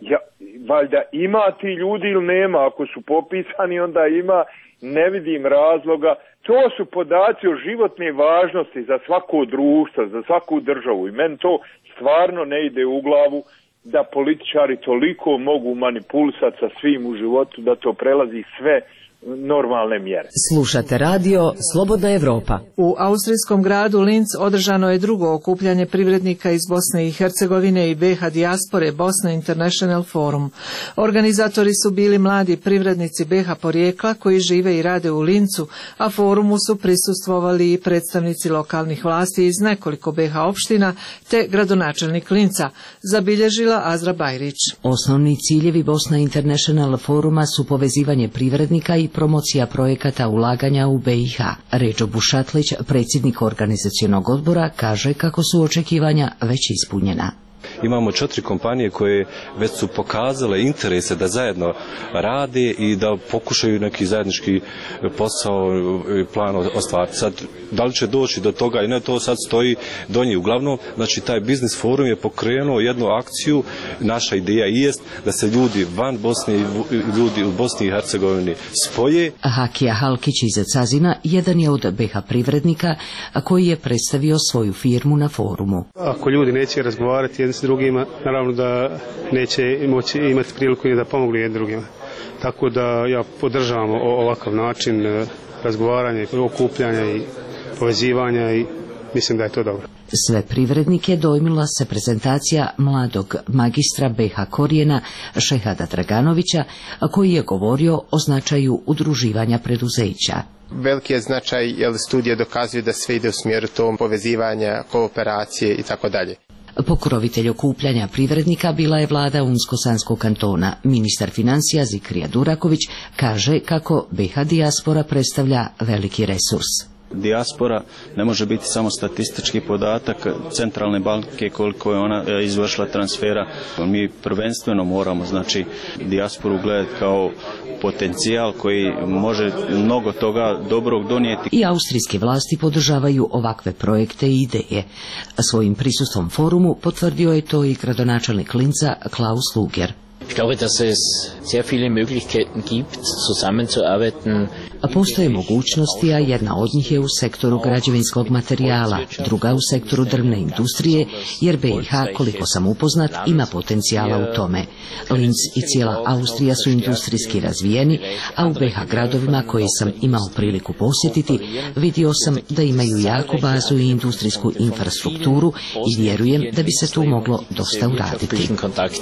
Valjda ima ti ljudi ili nema, ako su popisani onda ima, ne vidim razloga. To su podaci o životne važnosti za svako društvo, za svaku državu i meni to stvarno ne ide u glavu da političari toliko mogu manipulisati sa svim u životu da to prelazi sve normalne mjere. Slušate radio Slobodna Evropa. U austrijskom gradu Linz održano je drugo okupljanje privrednika iz Bosne i Hercegovine i BiH dijaspore Bosna International Forum. Organizatori su bili mladi privrednici BiH porijekla koji žive i rade u Lincu, a forumu su prisustvovali i predstavnici lokalnih vlasti iz nekoliko BiH opština te gradonačelnik Linca, zabilježila Azra Bajrić. Osnovni ciljevi Bosna International Foruma su povezivanje privrednika i promocija projekata ulaganja u BiH. Ređo Bušatlić, predsjednik organizacionog odbora, kaže kako su očekivanja već ispunjena. Imamo 4 kompanije koje već su pokazale interese da zajedno rade i da pokušaju neki zajednički posao i plan ostvariti. Sad, da li će doći do toga i ne, to sad stoji do njih. Uglavnom, znači taj biznis forum je pokrenuo jednu akciju. Naša ideja jest da se ljudi van Bosne i ljudi u Bosni i Hercegovini spoje. Hakija Halkić iz Cazina jedan je od BiH privrednika koji je predstavio svoju firmu na forumu. Ako ljudi neće razgovarati jedni s drugima, naravno da neće moći imati priliku ni da pomognu jedni drugima. Tako da ja podržavam ovakav način razgovaranja i okupljanja i povezivanja i mislim da je to dobro. Sve privrednike dojmila se prezentacija mladog magistra BiH korijena Šehada Draganovića, koji je govorio o značaju udruživanja preduzeća. Veliki je značaj jer studije dokazuju da sve ide u smjeru tom povezivanja, kooperacije i tako dalje. Pokrovitelj okupljanja privrednika bila je vlada Unsko-Sanskog kantona. Ministar financija Zikrija Duraković kaže kako BiH dijaspora predstavlja veliki resurs. Dijaspora ne može biti samo statistički podatak centralne banke koliko je ona izvršila transfera. Mi prvenstveno moramo, znači, dijasporu gledati kao potencijal koji može mnogo toga dobrog donijeti. I austrijske vlasti podržavaju ovakve projekte i ideje. Svojim prisustvom forumu potvrdio je to i gradonačelnik Linca Klaus Luger. Ich glaube, dass es sehr viele Möglichkeiten gibt, zusammenzuarbeiten. Postoje mogućnosti, a jedna od njih je u sektoru građevinskog materijala, druga u sektoru drvne industrije, jer BiH, koliko sam upoznat, ima potencijala u tome. Linz i cijela Austrija su industrijski razvijeni, a u BiH gradovima koje sam imao priliku posjetiti, vidio sam da imaju jaku bazu i industrijsku infrastrukturu i vjerujem da bi se tu moglo dosta uraditi.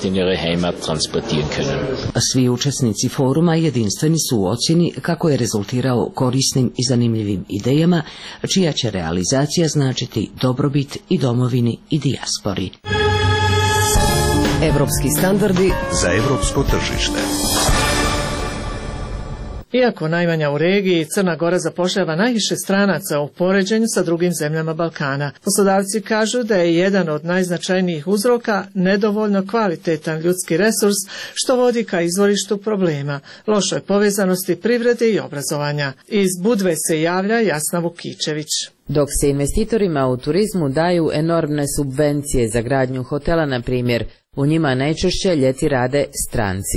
Svi učesnici foruma jedinstveni su u ocjeni kako je rezultirao korisnim i zanimljivim idejama, čija će realizacija značiti dobrobit i domovini i dijaspori. Evropski standardi za evropsko tržište. Iako najmanja u regiji, Crna Gora zapošljava najviše stranaca u poređenju sa drugim zemljama Balkana. Poslodavci kažu da je jedan od najznačajnijih uzroka nedovoljno kvalitetan ljudski resurs, što vodi ka izvorištu problema, lošoj povezanosti privrede i obrazovanja. Iz Budve se javlja Jasna Vukičević. Dok se investitorima u turizmu daju enormne subvencije za gradnju hotela, na primjer, u njima najčešće ljeti rade stranci.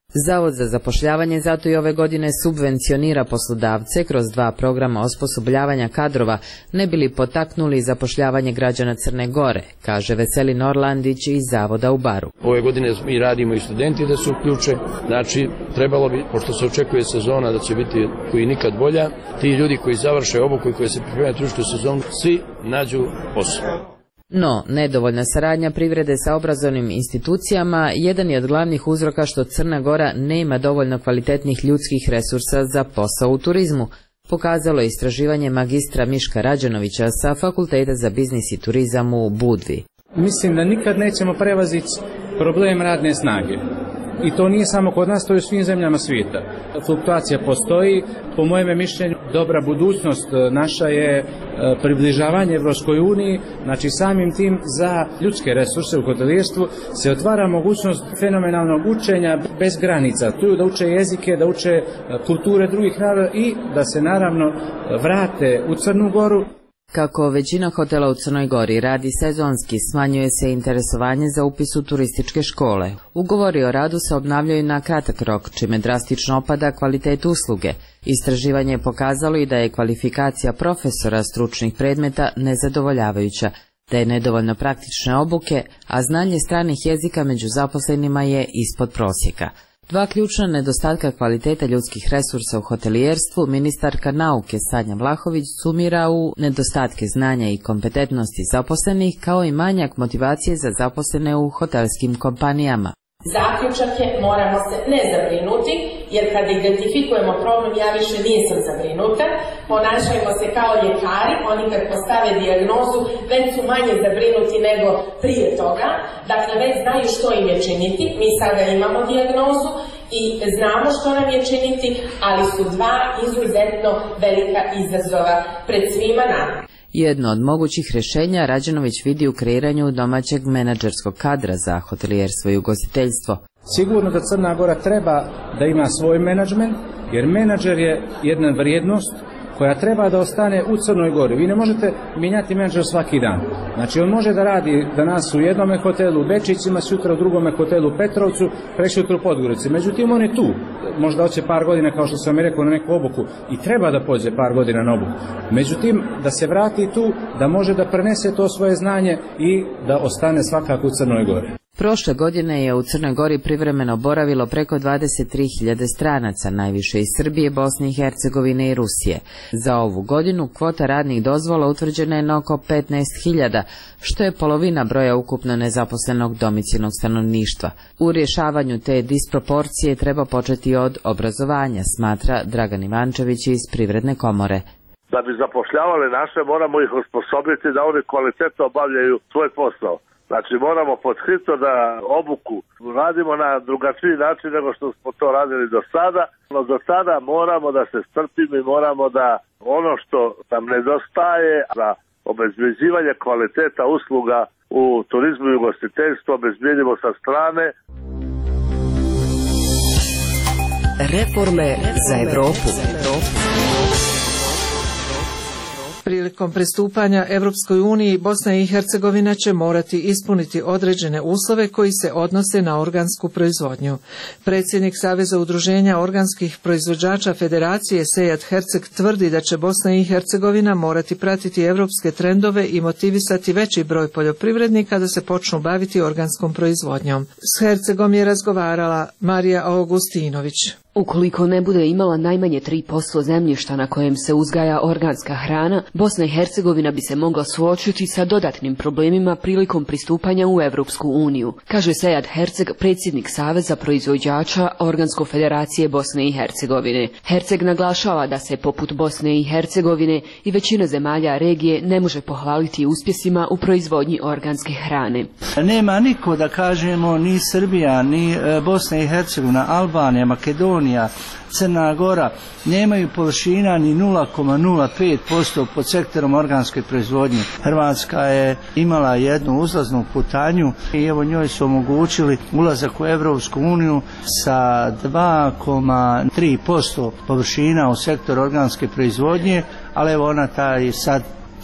Zavod za zapošljavanje zato i ove godine subvencionira poslodavce kroz 2 programa osposobljavanja kadrova, ne bili potaknuli zapošljavanje građana Crne Gore, kaže Veselin Orlandić iz Zavoda u Baru. Ove godine mi radimo i studenti da se uključe, znači trebalo bi, pošto se očekuje sezona da će biti koji nikad bolja, ti ljudi koji završe obuku i koji se pripremaju turističku sezonu, svi nađu posao. No, nedovoljna saradnja privrede sa obrazovnim institucijama jedan je od glavnih uzroka što Crna Gora nema dovoljno kvalitetnih ljudskih resursa za posao u turizmu, pokazalo je istraživanje magistra Miška Rađanovića sa Fakulteta za biznis i turizam u Budvi. Mislim da nikad nećemo prevaziti problem radne snage. I to nije samo kod nas, to je u svim zemljama svijeta. Fluktuacija postoji, po mojem mišljenju dobra budućnost naša je približavanje Evropskoj uniji, znači samim tim za ljudske resurse u hotelijerstvu se otvara mogućnost fenomenalnog učenja bez granica. Tu da uče jezike, da uče kulture drugih naroda i da se naravno vrate u Crnu Goru. Kako većina hotela u Crnoj Gori radi sezonski, smanjuje se interesovanje za upis u turističke škole. Ugovori o radu se obnavljaju na kratak rok, čime drastično opada kvalitet usluge. Istraživanje je pokazalo i da je kvalifikacija profesora stručnih predmeta nezadovoljavajuća, da je nedovoljno praktične obuke, a znanje stranih jezika među zaposlenima je ispod prosjeka. 2 ključna nedostatka kvaliteta ljudskih resursa u hotelijerstvu ministarka nauke Sanja Vlahović sumira u nedostatke znanja i kompetentnosti zaposlenih kao i manjak motivacije za zaposlene u hotelskim kompanijama. Zaključak je moramo se ne zabrinuti, jer kad identifikujemo problem ja više nisam zabrinuta, ponašajmo se kao ljekari, oni kad postave dijagnozu već su manje zabrinuti nego prije toga, dakle već znaju što im je činiti, mi sada imamo dijagnozu i znamo što nam je činiti, ali su 2 izuzetno velika izazova pred svima nama. Jedno od mogućih rješenja Rađanović vidi u kreiranju domaćeg menadžerskog kadra za hotelijerstvo i ugostiteljstvo. Sigurno da Crna Gora treba da ima svoj menadžment, jer menadžer je jedna vrijednost koja treba da ostane u Crnoj Gori. Vi ne možete mijenjati menadžera svaki dan. Znači on može da radi danas u jednome hotelu u Bečićima, sutra u drugome hotelu u Petrovcu, presutra u Podgorici. Međutim on je tu. Možda hoće par godina, kao što sam i rekao, na neku obuku i treba da pođe par godina na obuku. Međutim, da se vrati tu, da može da prenese to svoje znanje i da ostane svakako u Crnoj Gori. Prošle godine je u Crnoj Gori privremeno boravilo preko 23.000 stranaca, najviše iz Srbije, Bosne i Hercegovine i Rusije. Za ovu godinu kvota radnih dozvola utvrđena je na oko 15.000, što je polovina broja ukupno nezaposlenog domicilnog stanovništva. U rješavanju te disproporcije treba početi od obrazovanja, smatra Dragan Ivančević iz Privredne komore. Da bi zapošljavali naše, moramo ih osposobiti da oni kvalitetno obavljaju svoj posao. Znači moramo podhitno da obuku radimo na drugačiji način nego što smo to radili do sada, no do sada moramo da se strpimo i moramo da ono što nam nedostaje za obezbeđivanje kvaliteta usluga u turizmu i ugostiteljstvu obezbedimo sa strane. Reforme za Evropu. Prilikom pristupanja Europskoj uniji, Bosna i Hercegovina će morati ispuniti određene uslove koji se odnose na organsku proizvodnju. Predsjednik Saveza udruženja organskih proizvođača Federacije Sejat Herceg tvrdi da će Bosna i Hercegovina morati pratiti europske trendove i motivisati veći broj poljoprivrednika da se počnu baviti organskom proizvodnjom. S Hercegom je razgovarala Marija Augustinović. Ukoliko ne bude imala najmanje 3% zemljišta na kojem se uzgaja organska hrana, Bosna i Hercegovina bi se mogla suočiti sa dodatnim problemima prilikom pristupanja u Evropsku uniju, kaže Sejat Herceg, predsjednik Saveza proizvođača Organsko federacije Bosne i Hercegovine. Herceg naglašava da se poput Bosne i Hercegovine i većina zemalja regije ne može pohvaliti uspjesima u proizvodnji organske hrane. Nema niko, da kažemo, ni Srbija, ni Bosna i Hercegovina, Albanija, Makedonija, Crna Gora nemaju površina ni 0,05% pod sektorom organske proizvodnje. Hrvatska je imala jednu uzlaznu putanju i evo njoj su omogućili ulazak u Evropsku uniju sa 2,3% površina u sektor organske proizvodnje, ali evo ona taj sad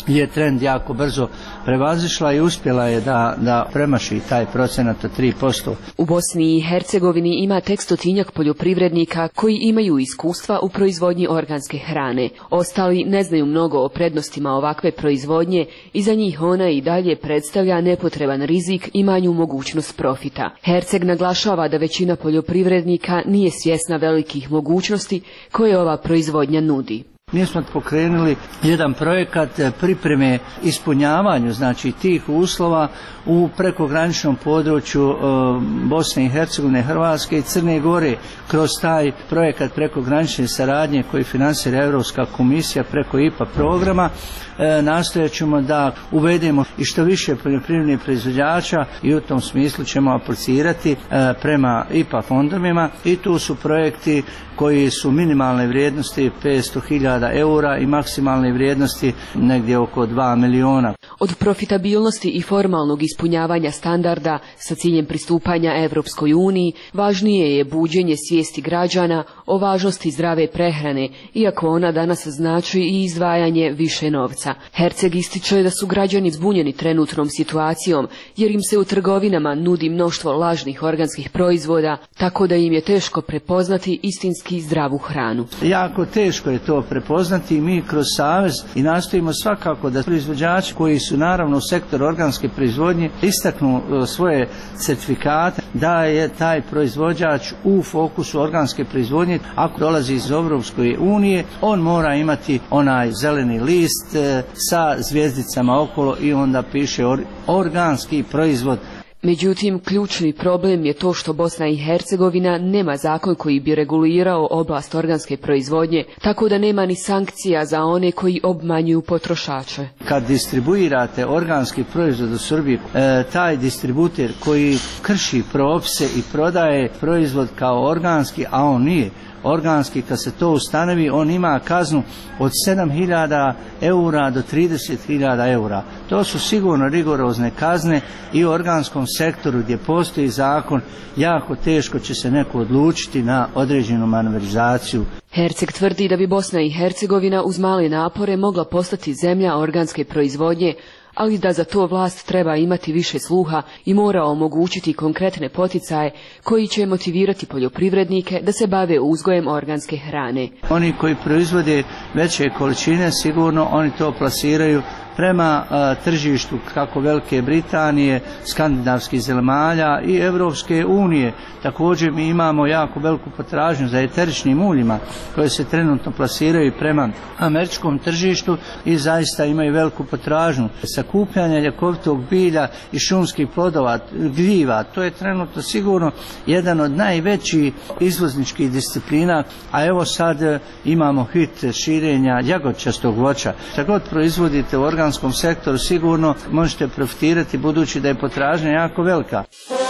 je trend jako brzo prevazišla i uspjela je da premaši taj procenat od 3%. U Bosni i Hercegovini ima tek 100-tinjak poljoprivrednika koji imaju iskustva u proizvodnji organske hrane. Ostali ne znaju mnogo o prednostima ovakve proizvodnje i za njih ona i dalje predstavlja nepotreban rizik i manju mogućnost profita. Herceg naglašava da većina poljoprivrednika nije svjesna velikih mogućnosti koje ova proizvodnja nudi. Mi smo pokrenuli jedan projekat pripreme ispunjavanju znači tih uslova u prekograničnom području Bosne i Hercegovine, Hrvatske i Crne Gore kroz taj projekat prekogranične saradnje koji financira Europska komisija preko IPA programa. Nastojat ćemo da uvedemo i što više poljoprivrednih proizvođača i u tom smislu ćemo aplicirati prema IPA fondovima i tu su projekti koji su minimalne vrijednosti 500.000 eura i maksimalne vrijednosti negdje oko 2 miliona. Od profitabilnosti i formalnog ispunjavanja standarda sa ciljem pristupanja Evropskoj uniji važnije je buđenje svijesti građana o važnosti zdrave prehrane, iako ona danas znači i izdvajanje više novca. Herceg ističe da su građani zbunjeni trenutnom situacijom jer im se u trgovinama nudi mnoštvo lažnih organskih proizvoda, tako da im je teško prepoznati istinski zdravu hranu. Jako teško je to prepoznati i mi kroz savez i nastojimo svakako da proizvođači koji su naravno u sektoru organske proizvodnje istaknu svoje certifikate da je taj proizvođač u fokusu organske proizvodnje. Ako dolazi iz Europske unije, on mora imati onaj zeleni list sa zvijezdicama okolo i onda piše organski proizvod. Međutim, ključni problem je to što Bosna i Hercegovina nema zakon koji bi regulirao oblast organske proizvodnje, tako da nema ni sankcija za one koji obmanjuju potrošače. Kad distribuirate organski proizvod u Srbiji, taj distributer koji krši propise i prodaje proizvod kao organski, a on nije organski, kad se to ustanovi, on ima kaznu od 7.000 eura do 30.000 eura. To su sigurno rigorozne kazne i u organskom sektoru gdje postoji zakon jako teško će se neko odlučiti na određenu manevrizaciju. Herceg tvrdi da bi Bosna i Hercegovina uz male napore mogla postati zemlja organske proizvodnje, ali da za to vlast treba imati više sluha i mora omogućiti konkretne poticaje koji će motivirati poljoprivrednike da se bave uzgojem organske hrane. Oni koji proizvode veće količine, sigurno oni to plasiraju prema tržištu kako Velike Britanije, skandinavskih zemalja i Europske unije. Također mi imamo jako veliku potražnju za eteričnim uljima koje se trenutno plasiraju prema američkom tržištu i zaista imaju veliku potražnju. Sakupljanje ljekovitog bilja i šumskih plodova, gljiva, to je trenutno sigurno jedan od najvećih izvozničkih disciplina, a evo sad imamo hit širenja jagodčastog voća. Šta god proizvodite u organskom sektoru sigurno možete profitirati budući da je potražnja jako velika.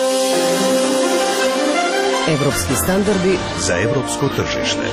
Evropski standardi za evropsko tržište.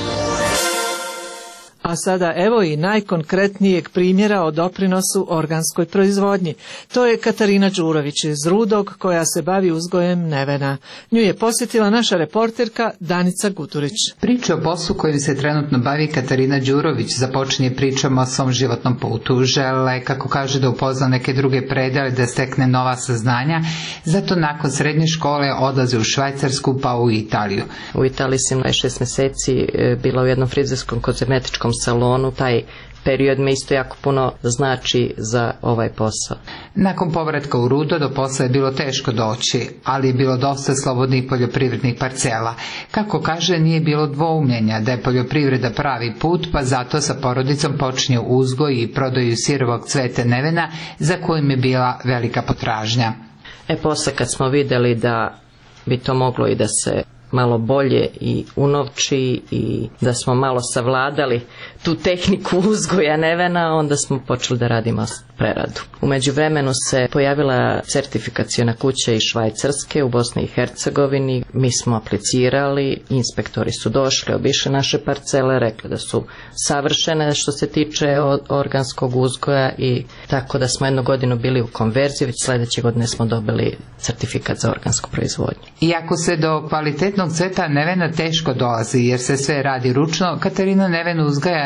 A sada evo i najkonkretnijeg primjera o doprinosu organskoj proizvodnji. To je Katarina Đurović iz Rudog koja se bavi uzgojem nevena. Nju je posjetila naša reporterka Danica Guturić. Priča o poslu kojim se trenutno bavi Katarina Đurović započinje pričom o svom životnom putu. Želela je, kako kaže, da upozna neke druge predele, da stekne nova saznanja. Zato nakon srednje škole odlaze u Švajcarsku pa u Italiju. U Italiji sam 6 mjeseci bila u jednom frizerskom kozmetičkom salonu. Taj period mi isto jako puno znači za ovaj posao. Nakon povratka u Rudo do posla je bilo teško doći, ali je bilo dosta slobodnih poljoprivrednih parcela. Kako kaže, nije bilo dvoumljenja da je poljoprivreda pravi put, pa zato sa porodicom počinje uzgoj i prodaju sirovog cveta nevena za kojim je bila velika potražnja. Posle kad smo vidjeli da bi to moglo i da se malo bolje i unovči i da smo malo savladali tu tehniku uzgoja nevena, onda smo počeli da radimo preradu. U međuvremenu se pojavila certifikaciona kuća iz Švajcarske u Bosni i Hercegovini. Mi smo aplicirali, inspektori su došli, obišli naše parcele, rekli da su savršene što se tiče organskog uzgoja i tako da smo 1 godinu bili u konverziji, već sljedeće godine smo dobili certifikat za organsku proizvodnju. Iako se do kvalitetnog cveta nevena teško dolazi jer se sve radi ručno, Katarina neven uzgaja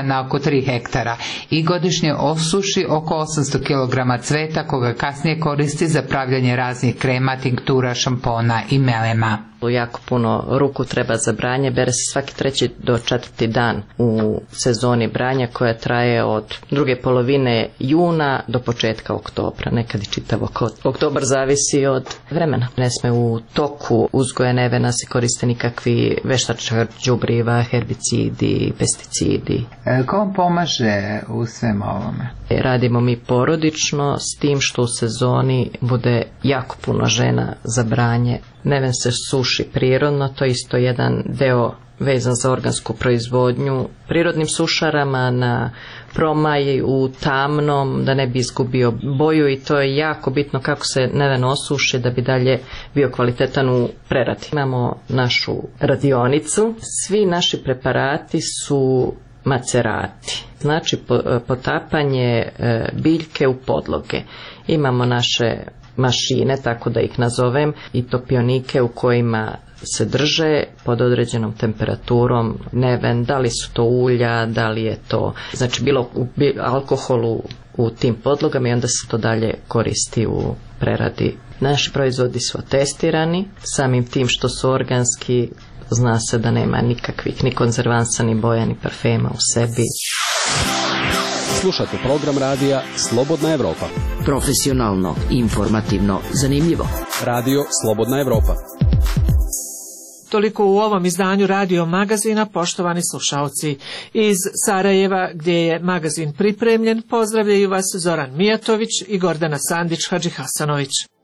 na oko 3 hektara i godišnje osuši oko 800 kg cveta koga kasnije koristi za pravljanje raznih krema, tinktura, šampona i melema. Jako puno ruku treba za branje, bere se svaki 3. do 4. dan u sezoni branja koja traje od druge polovine juna do početka oktobra, nekad i čitav oktobar, zavisi od vremena. Ne sme u toku uzgoja nevena se koriste nikakvi veštačka đubriva, herbicidi, pesticidi. Ko vam pomaže u svem ovome? Radimo mi porodično s tim što u sezoni bude jako puno žena za branje. Neven se suši prirodno, to je isto jedan deo vezan za organsku proizvodnju. Prirodnim sušarama na promaj u tamnom, da ne bi izgubio boju, i to je jako bitno kako se neven osuši da bi dalje bio kvalitetan u preradi. Imamo našu radionicu, svi naši preparati su macerati, znači potapanje biljke u podloge. Imamo naše mašine, tako da ih nazovem, i topionike u kojima se drže pod određenom temperaturom neven, da li su to ulja, da li je to, znači bilo alkoholu u tim podlogama, i onda se to dalje koristi u preradi. Naši proizvodi su testirani, samim tim što su organski, zna se da nema nikakvih ni konzervansa, ni boja, ni parfema u sebi. Slušate program radija Slobodna Evropa. Profesionalno, informativno, zanimljivo. Radio Slobodna Evropa. Toliko u ovom izdanju Radio Magazina, poštovani slušaoci. Iz Sarajeva, gdje je magazin pripremljen, pozdravljaju vas Zoran Mijatović i Gordana Sandić Hadžihasanović.